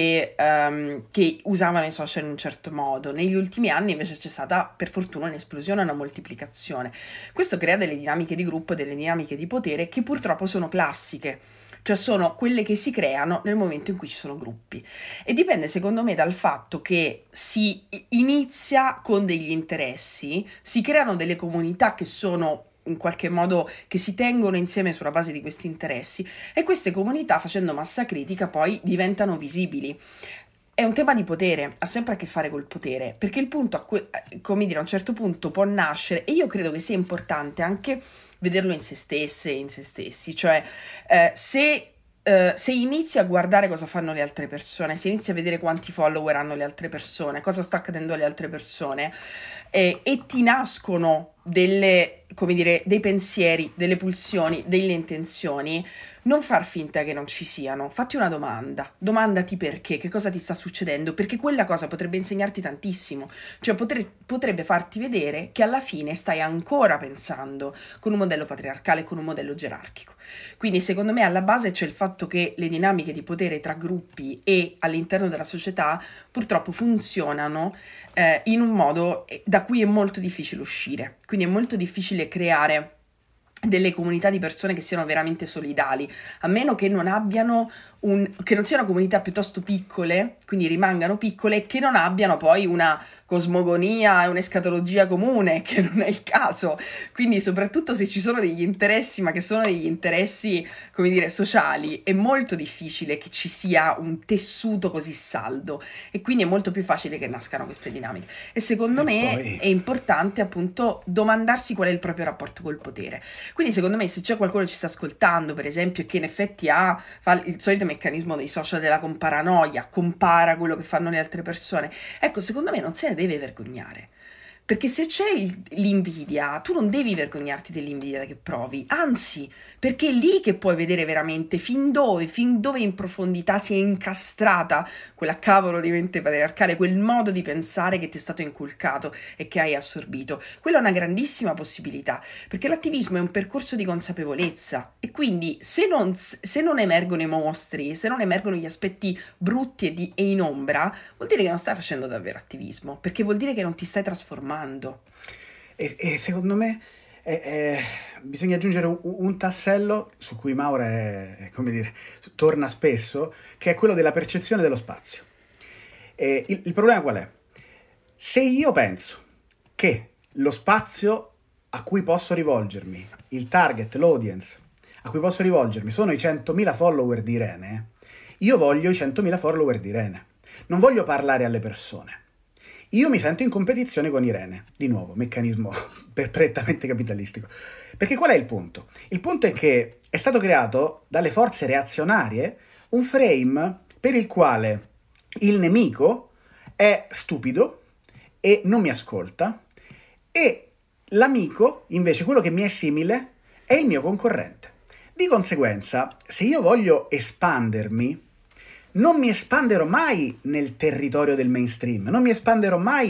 che usavano i social in un certo modo. Negli ultimi anni invece c'è stata per fortuna un'esplosione, una moltiplicazione. Questo crea delle dinamiche di gruppo, delle dinamiche di potere che purtroppo sono classiche, cioè sono quelle che si creano nel momento in cui ci sono gruppi. E dipende secondo me dal fatto che si inizia con degli interessi, si creano delle comunità che sono in qualche modo che si tengono insieme sulla base di questi interessi e queste comunità facendo massa critica poi diventano visibili. È un tema di potere, ha sempre a che fare col potere, perché il punto, come dire, a un certo punto può nascere, e io credo che sia importante anche vederlo in se stesse e in se stessi, cioè se inizi a guardare cosa fanno le altre persone, se inizi a vedere quanti follower hanno le altre persone, cosa sta accadendo alle altre persone, e ti nascono delle, come dire, dei pensieri, delle pulsioni, delle intenzioni, non far finta che non ci siano, fatti una domanda, domandati perché, che cosa ti sta succedendo, perché quella cosa potrebbe insegnarti tantissimo, cioè potrebbe farti vedere che alla fine stai ancora pensando con un modello patriarcale, con un modello gerarchico. Quindi secondo me alla base c'è il fatto che le dinamiche di potere tra gruppi e all'interno della società purtroppo funzionano in un modo da cui è molto difficile uscire, quindi è molto difficile creare delle comunità di persone che siano veramente solidali, a meno che non abbiano che non siano comunità piuttosto piccole, quindi rimangano piccole e che non abbiano poi una cosmogonia e un'escatologia comune, che non è il caso. Quindi soprattutto se ci sono degli interessi, ma che sono degli interessi, come dire, sociali, è molto difficile che ci sia un tessuto così saldo e quindi è molto più facile che nascano queste dinamiche. E secondo me poi è importante appunto domandarsi qual è il proprio rapporto col potere. Quindi secondo me se c'è qualcuno che ci sta ascoltando, per esempio, che in effetti fa il solito meccanismo dei social della comparanoia, compara quello che fanno le altre persone, ecco, secondo me non se ne deve vergognare. Perché se c'è l'invidia, tu non devi vergognarti dell'invidia che provi, anzi, perché è lì che puoi vedere veramente fin dove in profondità si è incastrata quella cavolo di mente patriarcale, quel modo di pensare che ti è stato inculcato e che hai assorbito. Quella è una grandissima possibilità, perché l'attivismo è un percorso di consapevolezza e quindi se non emergono i mostri, se non emergono gli aspetti brutti e in ombra, vuol dire che non stai facendo davvero attivismo, perché vuol dire che non ti stai trasformando. E secondo me bisogna aggiungere un tassello su cui Maura come dire, torna spesso, che è quello della percezione dello spazio. Il problema qual è? Se io penso che lo spazio a cui posso rivolgermi, il target, l'audience a cui posso rivolgermi sono i 100.000 follower di Irene, io voglio i 100.000 follower di Irene, non voglio parlare alle persone. Io mi sento in competizione con Irene, di nuovo, meccanismo prettamente capitalistico. Perché qual è il punto? Il punto è che è stato creato dalle forze reazionarie un frame per il quale il nemico è stupido e non mi ascolta e l'amico, invece, quello che mi è simile, è il mio concorrente. Di conseguenza, se io voglio espandermi, non mi espanderò mai nel territorio del mainstream, non mi espanderò mai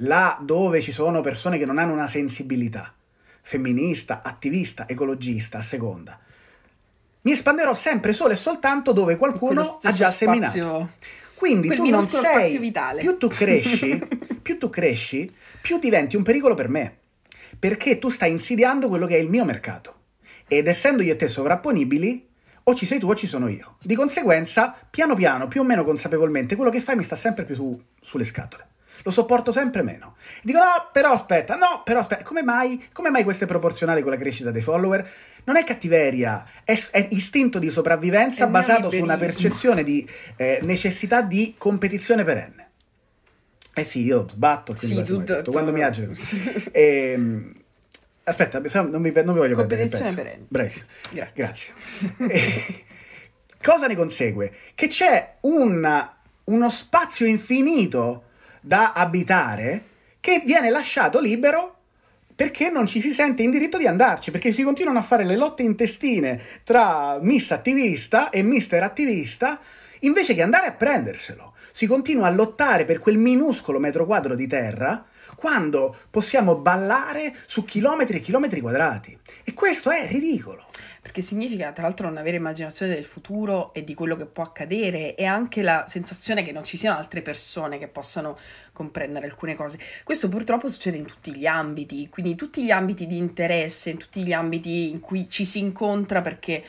là dove ci sono persone che non hanno una sensibilità femminista, attivista, ecologista, a seconda. Mi espanderò sempre solo e soltanto dove qualcuno ha già seminato. Quindi quel tu non minuscolo spazio sei, vitale. più tu cresci, più diventi un pericolo per me, perché tu stai insidiando quello che è il mio mercato. Ed essendo io e te sovrapponibili, o ci sei tu o ci sono io. Di conseguenza, piano piano, più o meno consapevolmente, quello che fai mi sta sempre più sulle scatole. Lo sopporto sempre meno. Dico no, però aspetta, come mai questo è proporzionale con la crescita dei follower? Non è cattiveria, è istinto di sopravvivenza È basato su una neoliberismo. percezione di necessità di competizione perenne. Eh sì, io sbatto, quindi Sì, quasi mai detto. tutto. Quando mi agito così. Aspetta, non mi voglio perdere il Competizione pezzo. perenne. Bravissimo. Grazie. Grazie. Cosa ne consegue? Che c'è uno spazio infinito da abitare che viene lasciato libero perché non ci si sente in diritto di andarci, perché si continuano a fare le lotte intestine tra Miss Attivista e Mister Attivista, invece che andare a prenderselo. Si continua a lottare per quel minuscolo metro quadro di terra, quando possiamo ballare su chilometri e chilometri quadrati. E questo è ridicolo. Perché significa, tra l'altro, non avere immaginazione del futuro e di quello che può accadere, e anche la sensazione che non ci siano altre persone che possano comprendere alcune cose. Questo purtroppo succede in tutti gli ambiti, quindi in tutti gli ambiti di interesse, in tutti gli ambiti in cui ci si incontra perché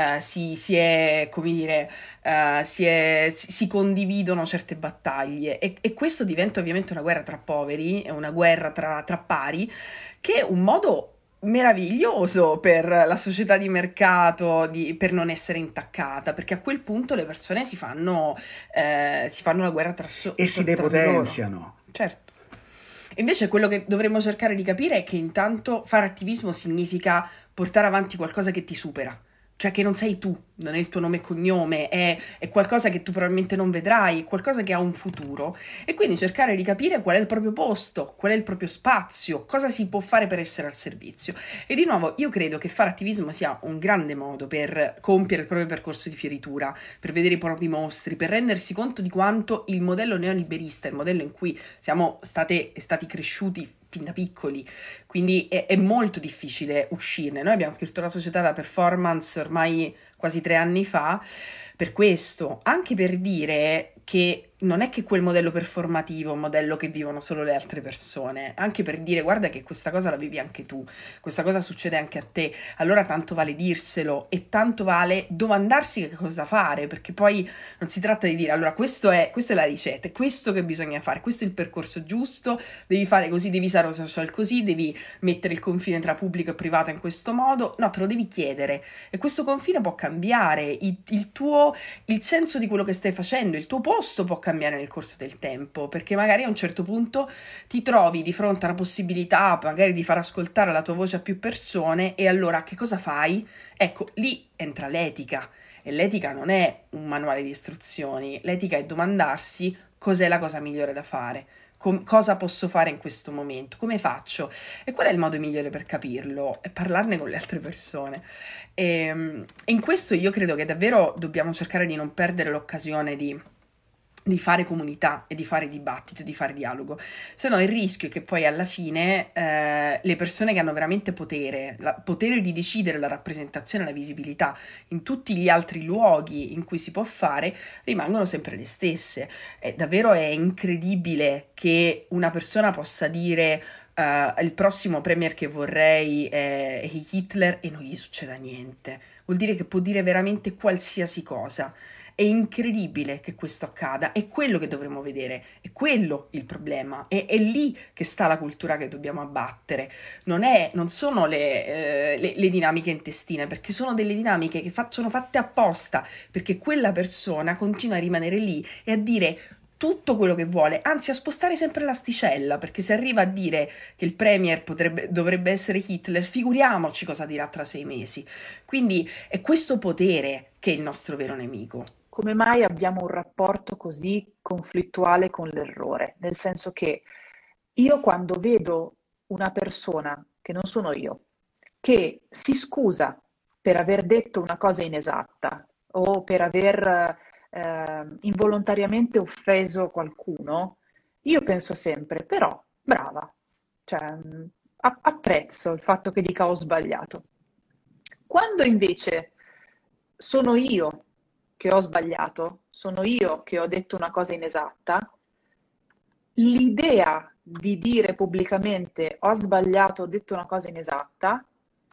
si condividono certe battaglie, e questo diventa ovviamente una guerra tra poveri, è una guerra tra pari, che è un modo meraviglioso per la società di mercato per non essere intaccata, perché a quel punto le persone si fanno la guerra tra si di loro. depotenziano. Certo. Invece quello che dovremmo cercare di capire è che intanto fare attivismo significa portare avanti qualcosa che ti supera, cioè che non sei tu, non è il tuo nome e cognome, è qualcosa che tu probabilmente non vedrai, è qualcosa che ha un futuro, e quindi cercare di capire qual è il proprio posto, qual è il proprio spazio, cosa si può fare per essere al servizio. E di nuovo io credo che fare attivismo sia un grande modo per compiere il proprio percorso di fioritura, per vedere i propri mostri, per rendersi conto di quanto il modello neoliberista, il modello in cui siamo stati cresciuti fin da piccoli, quindi è molto difficile uscirne. Noi abbiamo scritto La società da performance ormai quasi 3 anni fa, per questo, anche per dire che non è che quel modello performativo è un modello che vivono solo le altre persone, anche per dire guarda che questa cosa la vivi anche tu, questa cosa succede anche a te, allora tanto vale dirselo e tanto vale domandarsi che cosa fare, perché poi non si tratta di dire allora questa è la ricetta, è questo che bisogna fare, questo è il percorso giusto, devi fare così, devi usare social così, devi mettere il confine tra pubblico e privato in questo modo, no, te lo devi chiedere, e questo confine può cambiare, il senso di quello che stai facendo, il tuo posto può cambiare nel corso del tempo, perché magari a un certo punto ti trovi di fronte a una possibilità magari di far ascoltare la tua voce a più persone, e allora che cosa fai? Ecco, lì entra l'etica, e l'etica non è un manuale di istruzioni, l'etica è domandarsi cos'è la cosa migliore da fare, cosa posso fare in questo momento, come faccio, e qual è il modo migliore per capirlo? È parlarne con le altre persone. E in questo io credo che davvero dobbiamo cercare di non perdere l'occasione di fare comunità e di fare dibattito, di fare dialogo, se no il rischio è che poi alla fine le persone che hanno veramente potere di decidere la rappresentazione e la visibilità in tutti gli altri luoghi in cui si può fare, rimangono sempre le stesse. Davvero è incredibile che una persona possa dire il prossimo premier che vorrei è Hitler e non gli succeda niente. Vuol dire che può dire veramente qualsiasi cosa. È incredibile che questo accada, è quello che dovremmo vedere, è quello il problema, è lì che sta la cultura che dobbiamo abbattere. Non sono le dinamiche intestine, perché sono delle dinamiche che sono fatte apposta, perché quella persona continua a rimanere lì e a dire tutto quello che vuole, anzi a spostare sempre l'asticella, perché se arriva a dire che il premier dovrebbe essere Hitler, figuriamoci cosa dirà tra 6 mesi. Quindi è questo potere che è il nostro vero nemico. Come mai abbiamo un rapporto così conflittuale con l'errore? Nel senso che io quando vedo una persona, che non sono io, che si scusa per aver detto una cosa inesatta o per aver involontariamente offeso qualcuno, io penso sempre, però Brava, cioè apprezzo il fatto che dica ho sbagliato. Quando invece sono io che ho sbagliato, sono io che ho detto una cosa inesatta, l'idea di dire pubblicamente ho sbagliato, ho detto una cosa inesatta,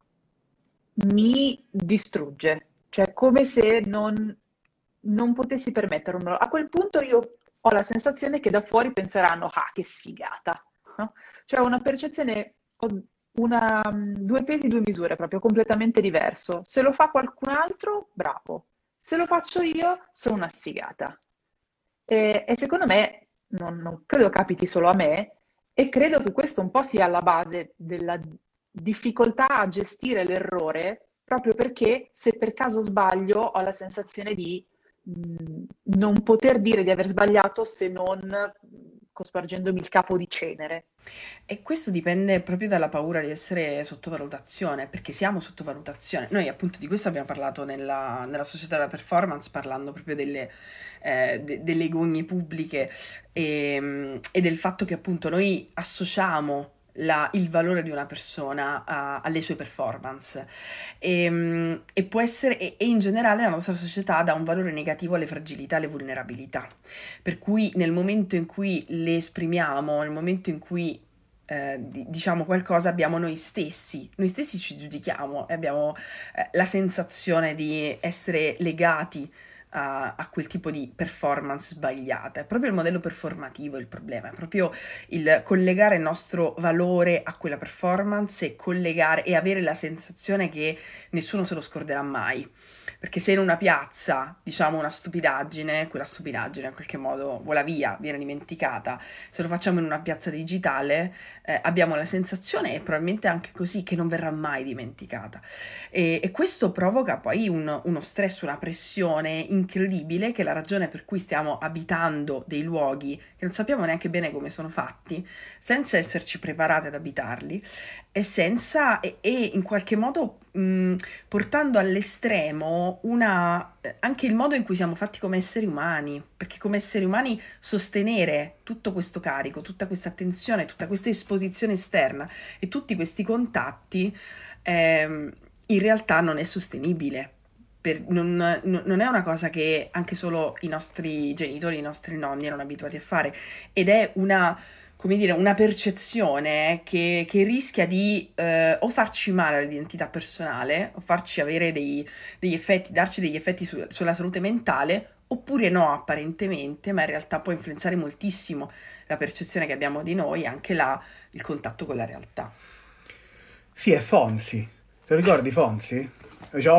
mi distrugge, cioè come se non potessi permettermelo. A quel punto io ho la sensazione che da fuori penseranno, ah, che sfigata, no? Cioè una percezione, due pesi, due misure, proprio completamente diverso. Se lo fa qualcun altro, bravo. Se lo faccio io, sono una sfigata. E secondo me, non credo capiti solo a me, e credo che questo un po' sia alla base della difficoltà a gestire l'errore, proprio perché se per caso sbaglio ho la sensazione di non poter dire di aver sbagliato se non cospargendomi il capo di cenere. E questo dipende proprio dalla paura di essere sottovalutazione, perché siamo sottovalutazione. Noi appunto di questo abbiamo parlato nella società della performance, parlando proprio delle gogne pubbliche e del fatto che appunto noi associamo il valore di una persona alle sue performance e può essere, e in generale la nostra società dà un valore negativo alle fragilità, alle vulnerabilità. Per cui nel momento in cui le esprimiamo, nel momento in cui diciamo qualcosa, abbiamo noi stessi ci giudichiamo e abbiamo la sensazione di essere legati a quel tipo di performance sbagliata. È proprio il modello performativo il problema, è proprio il collegare il nostro valore a quella performance e collegare e avere la sensazione che nessuno se lo scorderà mai. Perché se in una piazza diciamo una stupidaggine, quella stupidaggine in qualche modo vola via, viene dimenticata. Se lo facciamo in una piazza digitale, abbiamo la sensazione, e probabilmente anche così, che non verrà mai dimenticata. E questo provoca poi uno stress, una pressione incredibile, che è la ragione per cui stiamo abitando dei luoghi che non sappiamo neanche bene come sono fatti, senza esserci preparati ad abitarli e in qualche modo portando all'estremo anche il modo in cui siamo fatti come esseri umani, perché come esseri umani sostenere tutto questo carico, tutta questa attenzione, tutta questa esposizione esterna e tutti questi contatti in realtà non è sostenibile. Non è una cosa che anche solo i nostri genitori, i nostri nonni erano abituati a fare, ed è come dire, una percezione che rischia di o farci male all'identità personale, o farci avere degli effetti, darci degli effetti sulla salute mentale, oppure no, apparentemente, ma in realtà può influenzare moltissimo la percezione che abbiamo di noi, anche il contatto con la realtà. Sì, è Fonzi. Te lo ricordi Fonzi? Diceva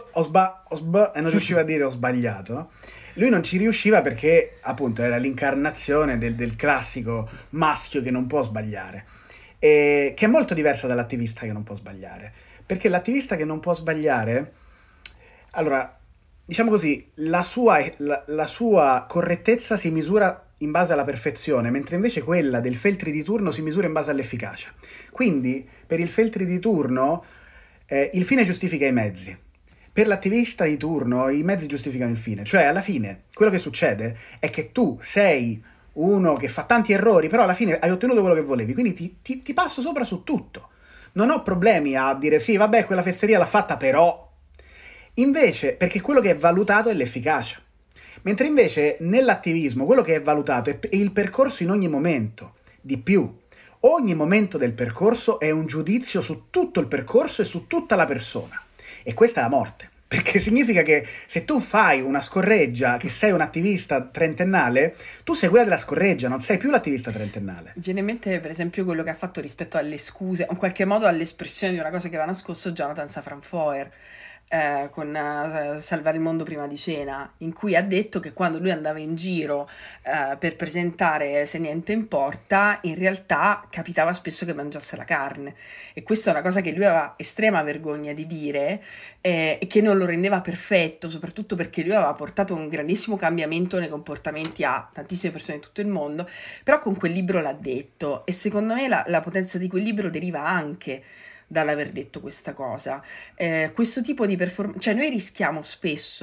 e non riusciva a dire ho sbagliato, no? Lui non ci riusciva perché appunto era l'incarnazione del classico maschio che non può sbagliare, che è molto diversa dall'attivista che non può sbagliare, perché l'attivista che non può sbagliare, allora, diciamo così, la sua correttezza si misura in base alla perfezione, mentre invece quella del Feltri di turno si misura in base all'efficacia. Quindi, per il Feltri di turno, il fine giustifica i mezzi. Per l'attivista di turno i mezzi giustificano il fine, cioè alla fine quello che succede è che tu sei uno che fa tanti errori, però alla fine hai ottenuto quello che volevi, quindi ti passo sopra su tutto. Non ho problemi a dire sì, vabbè, quella fesseria l'ha fatta, però... Invece, perché quello che è valutato è l'efficacia. Mentre invece nell'attivismo quello che è valutato è il percorso in ogni momento. Di più, ogni momento del percorso è un giudizio su tutto il percorso e su tutta la persona. E questa è la morte. Perché significa che se tu fai una scorreggia, che sei un attivista trentennale, tu sei quella della scorreggia, non sei più l'attivista trentennale. Viene in mente per esempio quello che ha fatto rispetto alle scuse, o in qualche modo all'espressione di una cosa che aveva nascosto Jonathan Safran Foer con Salvare il mondo prima di cena, in cui ha detto che quando lui andava in giro per presentare Se niente importa, in realtà capitava spesso che mangiasse la carne, e questa è una cosa che lui aveva estrema vergogna di dire e che non lo rendeva perfetto, soprattutto perché lui aveva portato un grandissimo cambiamento nei comportamenti a tantissime persone in tutto il mondo, però con quel libro l'ha detto, e secondo me la potenza di quel libro deriva anche dall'aver detto questa cosa. Questo tipo di performance, cioè noi rischiamo spesso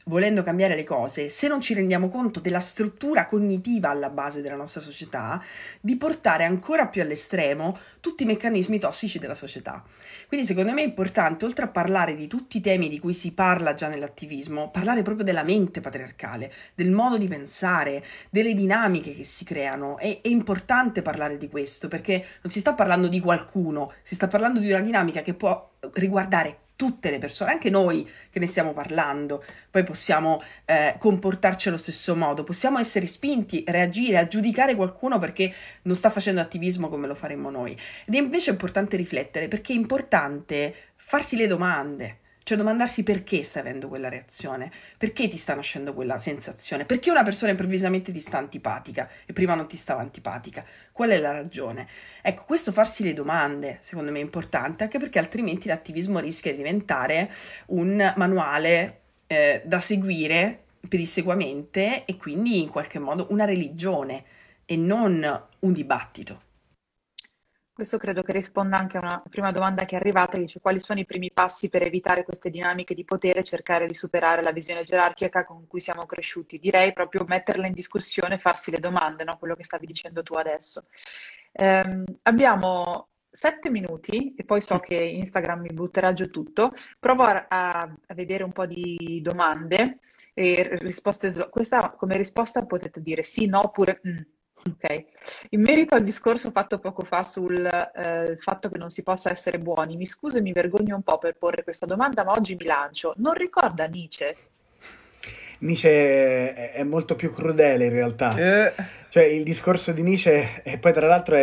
volendo cambiare le cose, se non ci rendiamo conto della struttura cognitiva alla base della nostra società, di portare ancora più all'estremo tutti i meccanismi tossici della società. Quindi secondo me è importante, oltre a parlare di tutti i temi di cui si parla già nell'attivismo, parlare proprio della mente patriarcale, del modo di pensare, delle dinamiche che si creano. È importante parlare di questo, perché non si sta parlando di qualcuno, si sta parlando di una dinamica che può riguardare tutte le persone, anche noi che ne stiamo parlando, poi possiamo comportarci allo stesso modo, possiamo essere spinti, reagire, a giudicare qualcuno perché non sta facendo attivismo come lo faremmo noi. Ed è invece importante riflettere, perché è importante farsi le domande, cioè domandarsi perché stai avendo quella reazione, perché ti sta nascendo quella sensazione, perché una persona improvvisamente ti sta antipatica e prima non ti stava antipatica, qual è la ragione? Ecco, questo farsi le domande secondo me è importante, anche perché altrimenti l'attivismo rischia di diventare un manuale da seguire pedissequamente e quindi in qualche modo una religione e non un dibattito. Questo credo che risponda anche a una prima domanda che è arrivata, che dice quali sono i primi passi per evitare queste dinamiche di potere e cercare di superare la visione gerarchica con cui siamo cresciuti. Direi proprio metterla in discussione, farsi le domande, no? Quello che stavi dicendo tu adesso. Abbiamo 7 minuti e poi so che Instagram mi butterà giù tutto. Provo a vedere un po' di domande e risposte. Questa come risposta potete dire sì, no, oppure ok. In merito al discorso fatto poco fa sul fatto che non si possa essere buoni, mi scuso e mi vergogno un po' per porre questa domanda, ma oggi mi lancio. Non ricorda Nietzsche? Nietzsche è molto più crudele in realtà. Cioè il discorso di Nietzsche, e poi tra l'altro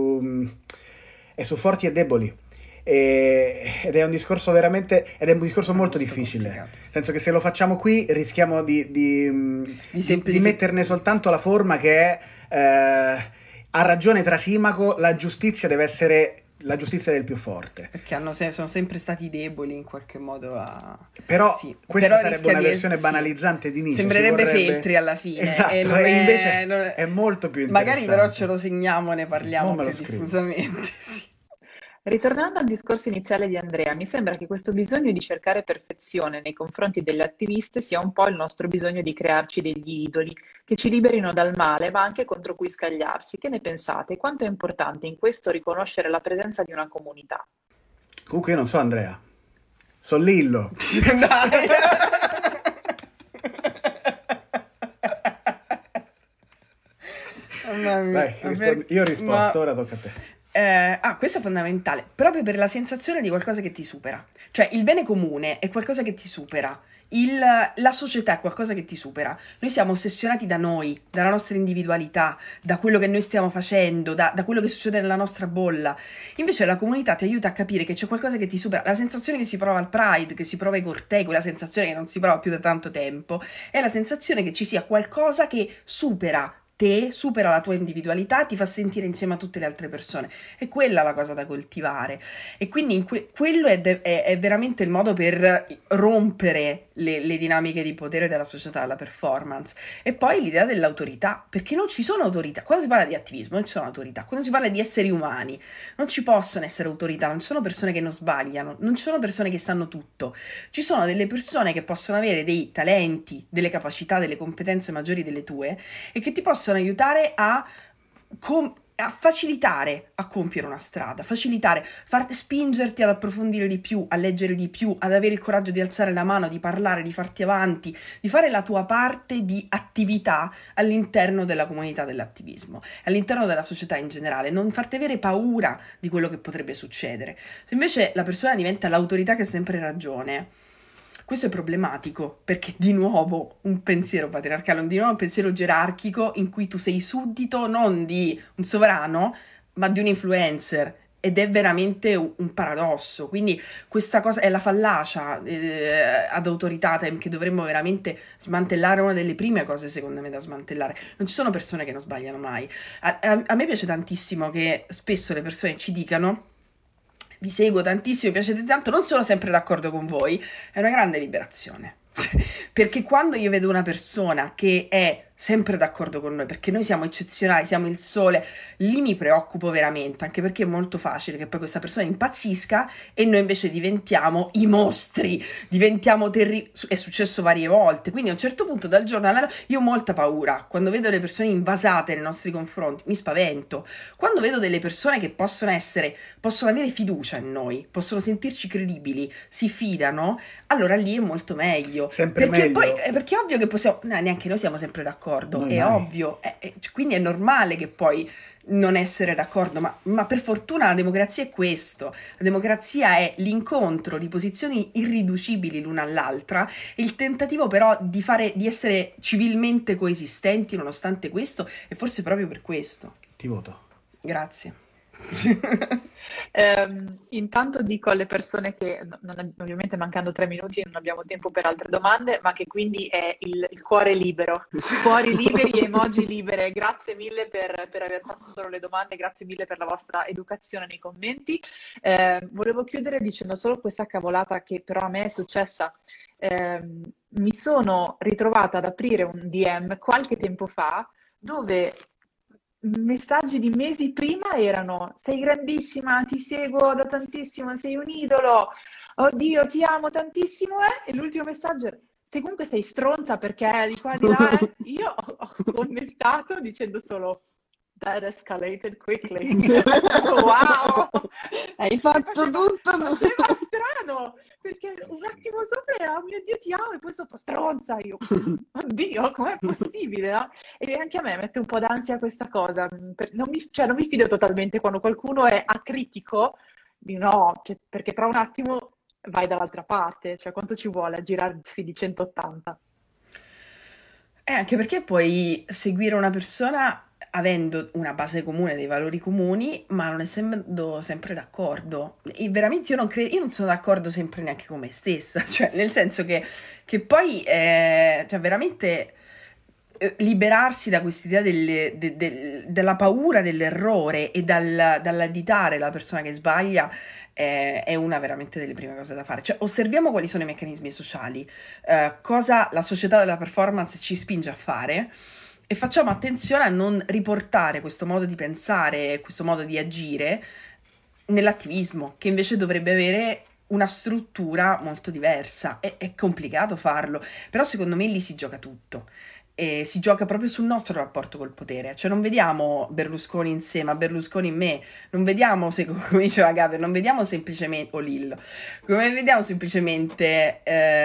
è su forti e deboli. Ed è un discorso ed è un discorso molto difficile. Nel senso che se lo facciamo qui rischiamo di metterne soltanto la forma che è ha ragione Trasimaco, la giustizia deve essere la giustizia del più forte. Perché sono sempre stati deboli in qualche modo Però sì. questa sarebbe una versione banalizzante di Nietzsche. Sembrerebbe Feltri alla fine. Esatto, e invece è molto più interessante. Magari però ce lo segniamo, ne parliamo più diffusamente. Sì. Ritornando al discorso iniziale di Andrea, mi sembra che questo bisogno di cercare perfezione nei confronti delle attiviste sia un po' il nostro bisogno di crearci degli idoli che ci liberino dal male, ma anche contro cui scagliarsi. Che ne pensate? Quanto è importante in questo riconoscere la presenza di una comunità? Comunque io non so Andrea, so Lillo. Dai. Vai, io ho risposto, ora tocca a te. Questo è fondamentale, proprio per la sensazione di qualcosa che ti supera. Cioè, il bene comune è qualcosa che ti supera, la società è qualcosa che ti supera. Noi siamo ossessionati da noi, dalla nostra individualità, da quello che noi stiamo facendo, da quello che succede nella nostra bolla. Invece la comunità ti aiuta a capire che c'è qualcosa che ti supera. La sensazione che si prova al Pride, che si prova ai cortei, quella sensazione che non si prova più da tanto tempo, è la sensazione che ci sia qualcosa che supera te, supera la tua individualità, ti fa sentire insieme a tutte le altre persone. È quella la cosa da coltivare. E quindi quello è veramente il modo per rompere le dinamiche di potere della società, la performance. E poi l'idea dell'autorità, perché non ci sono autorità. Quando si parla di attivismo non ci sono autorità. Quando si parla di esseri umani non ci possono essere autorità, non ci sono persone che non sbagliano, non ci sono persone che sanno tutto. Ci sono delle persone che possono avere dei talenti, delle capacità, delle competenze maggiori delle tue e che ti possono aiutare a facilitare a compiere una strada, spingerti ad approfondire di più, a leggere di più, ad avere il coraggio di alzare la mano, di parlare, di farti avanti, di fare la tua parte di attività all'interno della comunità dell'attivismo, all'interno della società in generale, non farti avere paura di quello che potrebbe succedere. Se invece la persona diventa l'autorità che ha sempre ragione, questo è problematico, perché di nuovo un pensiero patriarcale, di nuovo un pensiero gerarchico in cui tu sei suddito non di un sovrano, ma di un influencer. Ed è veramente un paradosso. Quindi questa cosa è la fallacia ad autoritatem che dovremmo veramente smantellare, una delle prime cose secondo me da smantellare. Non ci sono persone che non sbagliano mai. A me piace tantissimo che spesso le persone ci dicano: vi seguo tantissimo, mi piacete tanto, non sono sempre d'accordo con voi. È una grande liberazione. Perché quando io vedo una persona che è sempre d'accordo con noi, perché noi siamo eccezionali, siamo il sole. Lì mi preoccupo veramente, anche perché è molto facile che poi questa persona impazzisca e noi invece diventiamo i mostri, diventiamo terribili. È successo varie volte, quindi a un certo punto dal giorno all'altro io ho molta paura. Quando vedo le persone invasate nei nostri confronti, mi spavento. Quando vedo delle persone che possono avere fiducia in noi, possono sentirci credibili, si fidano, allora lì è molto meglio. Sempre Perché poi, meglio. perché è ovvio che possiamo, no, neanche noi siamo sempre d'accordo, Noi è mai. ovvio, quindi è normale che poi non essere d'accordo, ma per fortuna la democrazia è questo, la democrazia è l'incontro di posizioni irriducibili l'una all'altra, e il tentativo però di essere civilmente coesistenti nonostante questo, e forse proprio per questo. Ti voto. Grazie. Intanto dico alle persone che ovviamente mancando 3 minuti non abbiamo tempo per altre domande, ma che quindi è il cuore libero, cuori liberi, emoji libere. Grazie mille per aver fatto solo le domande, grazie mille per la vostra educazione nei commenti. Volevo chiudere dicendo solo questa cavolata che però a me è successa. Mi sono ritrovata ad aprire un DM qualche tempo fa dove messaggi di mesi prima erano: sei grandissima, ti seguo da tantissimo, sei un idolo, oddio, ti amo tantissimo, e l'ultimo messaggio era: comunque sei stronza perché di qua di là, eh." Io ho commentato dicendo solo: that escalated quickly. Wow! Hai fatto tutto. Faceva strano, perché un attimo sopra era: "Oh mio Dio, ti amo", e poi sotto: "stronza". Io, oddio, com'è possibile, no? E anche a me mette un po' d'ansia questa cosa. Non mi fido totalmente quando qualcuno è acritico, no, cioè, perché tra un attimo vai dall'altra parte, cioè quanto ci vuole a girarsi di 180? Anche perché puoi seguire una persona avendo una base comune, dei valori comuni, ma non essendo sempre d'accordo. E veramente io non sono d'accordo sempre neanche con me stessa, cioè nel senso che poi, cioè veramente liberarsi da quest'idea della paura dell'errore e dall'additare la persona che sbaglia è una veramente delle prime cose da fare. Cioè, osserviamo quali sono i meccanismi sociali, cosa la società della performance ci spinge a fare, e facciamo attenzione a non riportare questo modo di pensare, questo modo di agire nell'attivismo, che invece dovrebbe avere una struttura molto diversa. È complicato farlo, però secondo me lì si gioca tutto. E si gioca proprio sul nostro rapporto col potere, cioè non vediamo Berlusconi in sé, ma Berlusconi in me, non vediamo, come diceva Gaber, non vediamo semplicemente, o Lillo, come vediamo semplicemente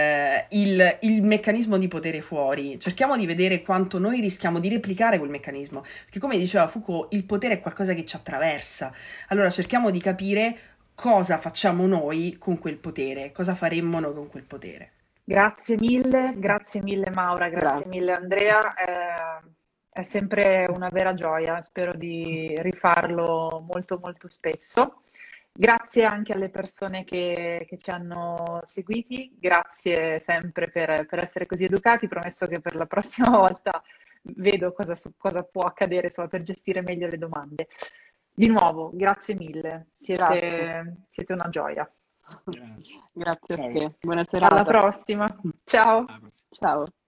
il meccanismo di potere fuori, cerchiamo di vedere quanto noi rischiamo di replicare quel meccanismo, perché come diceva Foucault, il potere è qualcosa che ci attraversa, allora cerchiamo di capire cosa facciamo noi con quel potere, cosa faremmo noi con quel potere. Grazie mille Maura, grazie mille Andrea, è sempre una vera gioia, spero di rifarlo molto molto spesso. Grazie anche alle persone che ci hanno seguiti, grazie sempre per essere così educati, promesso che per la prossima volta vedo cosa può accadere, insomma, per gestire meglio le domande. Di nuovo, grazie mille, Grazie. siete una gioia. Grazie a Ciao. te. Buona Alla serata. prossima, ciao! Alla prossima. Ciao.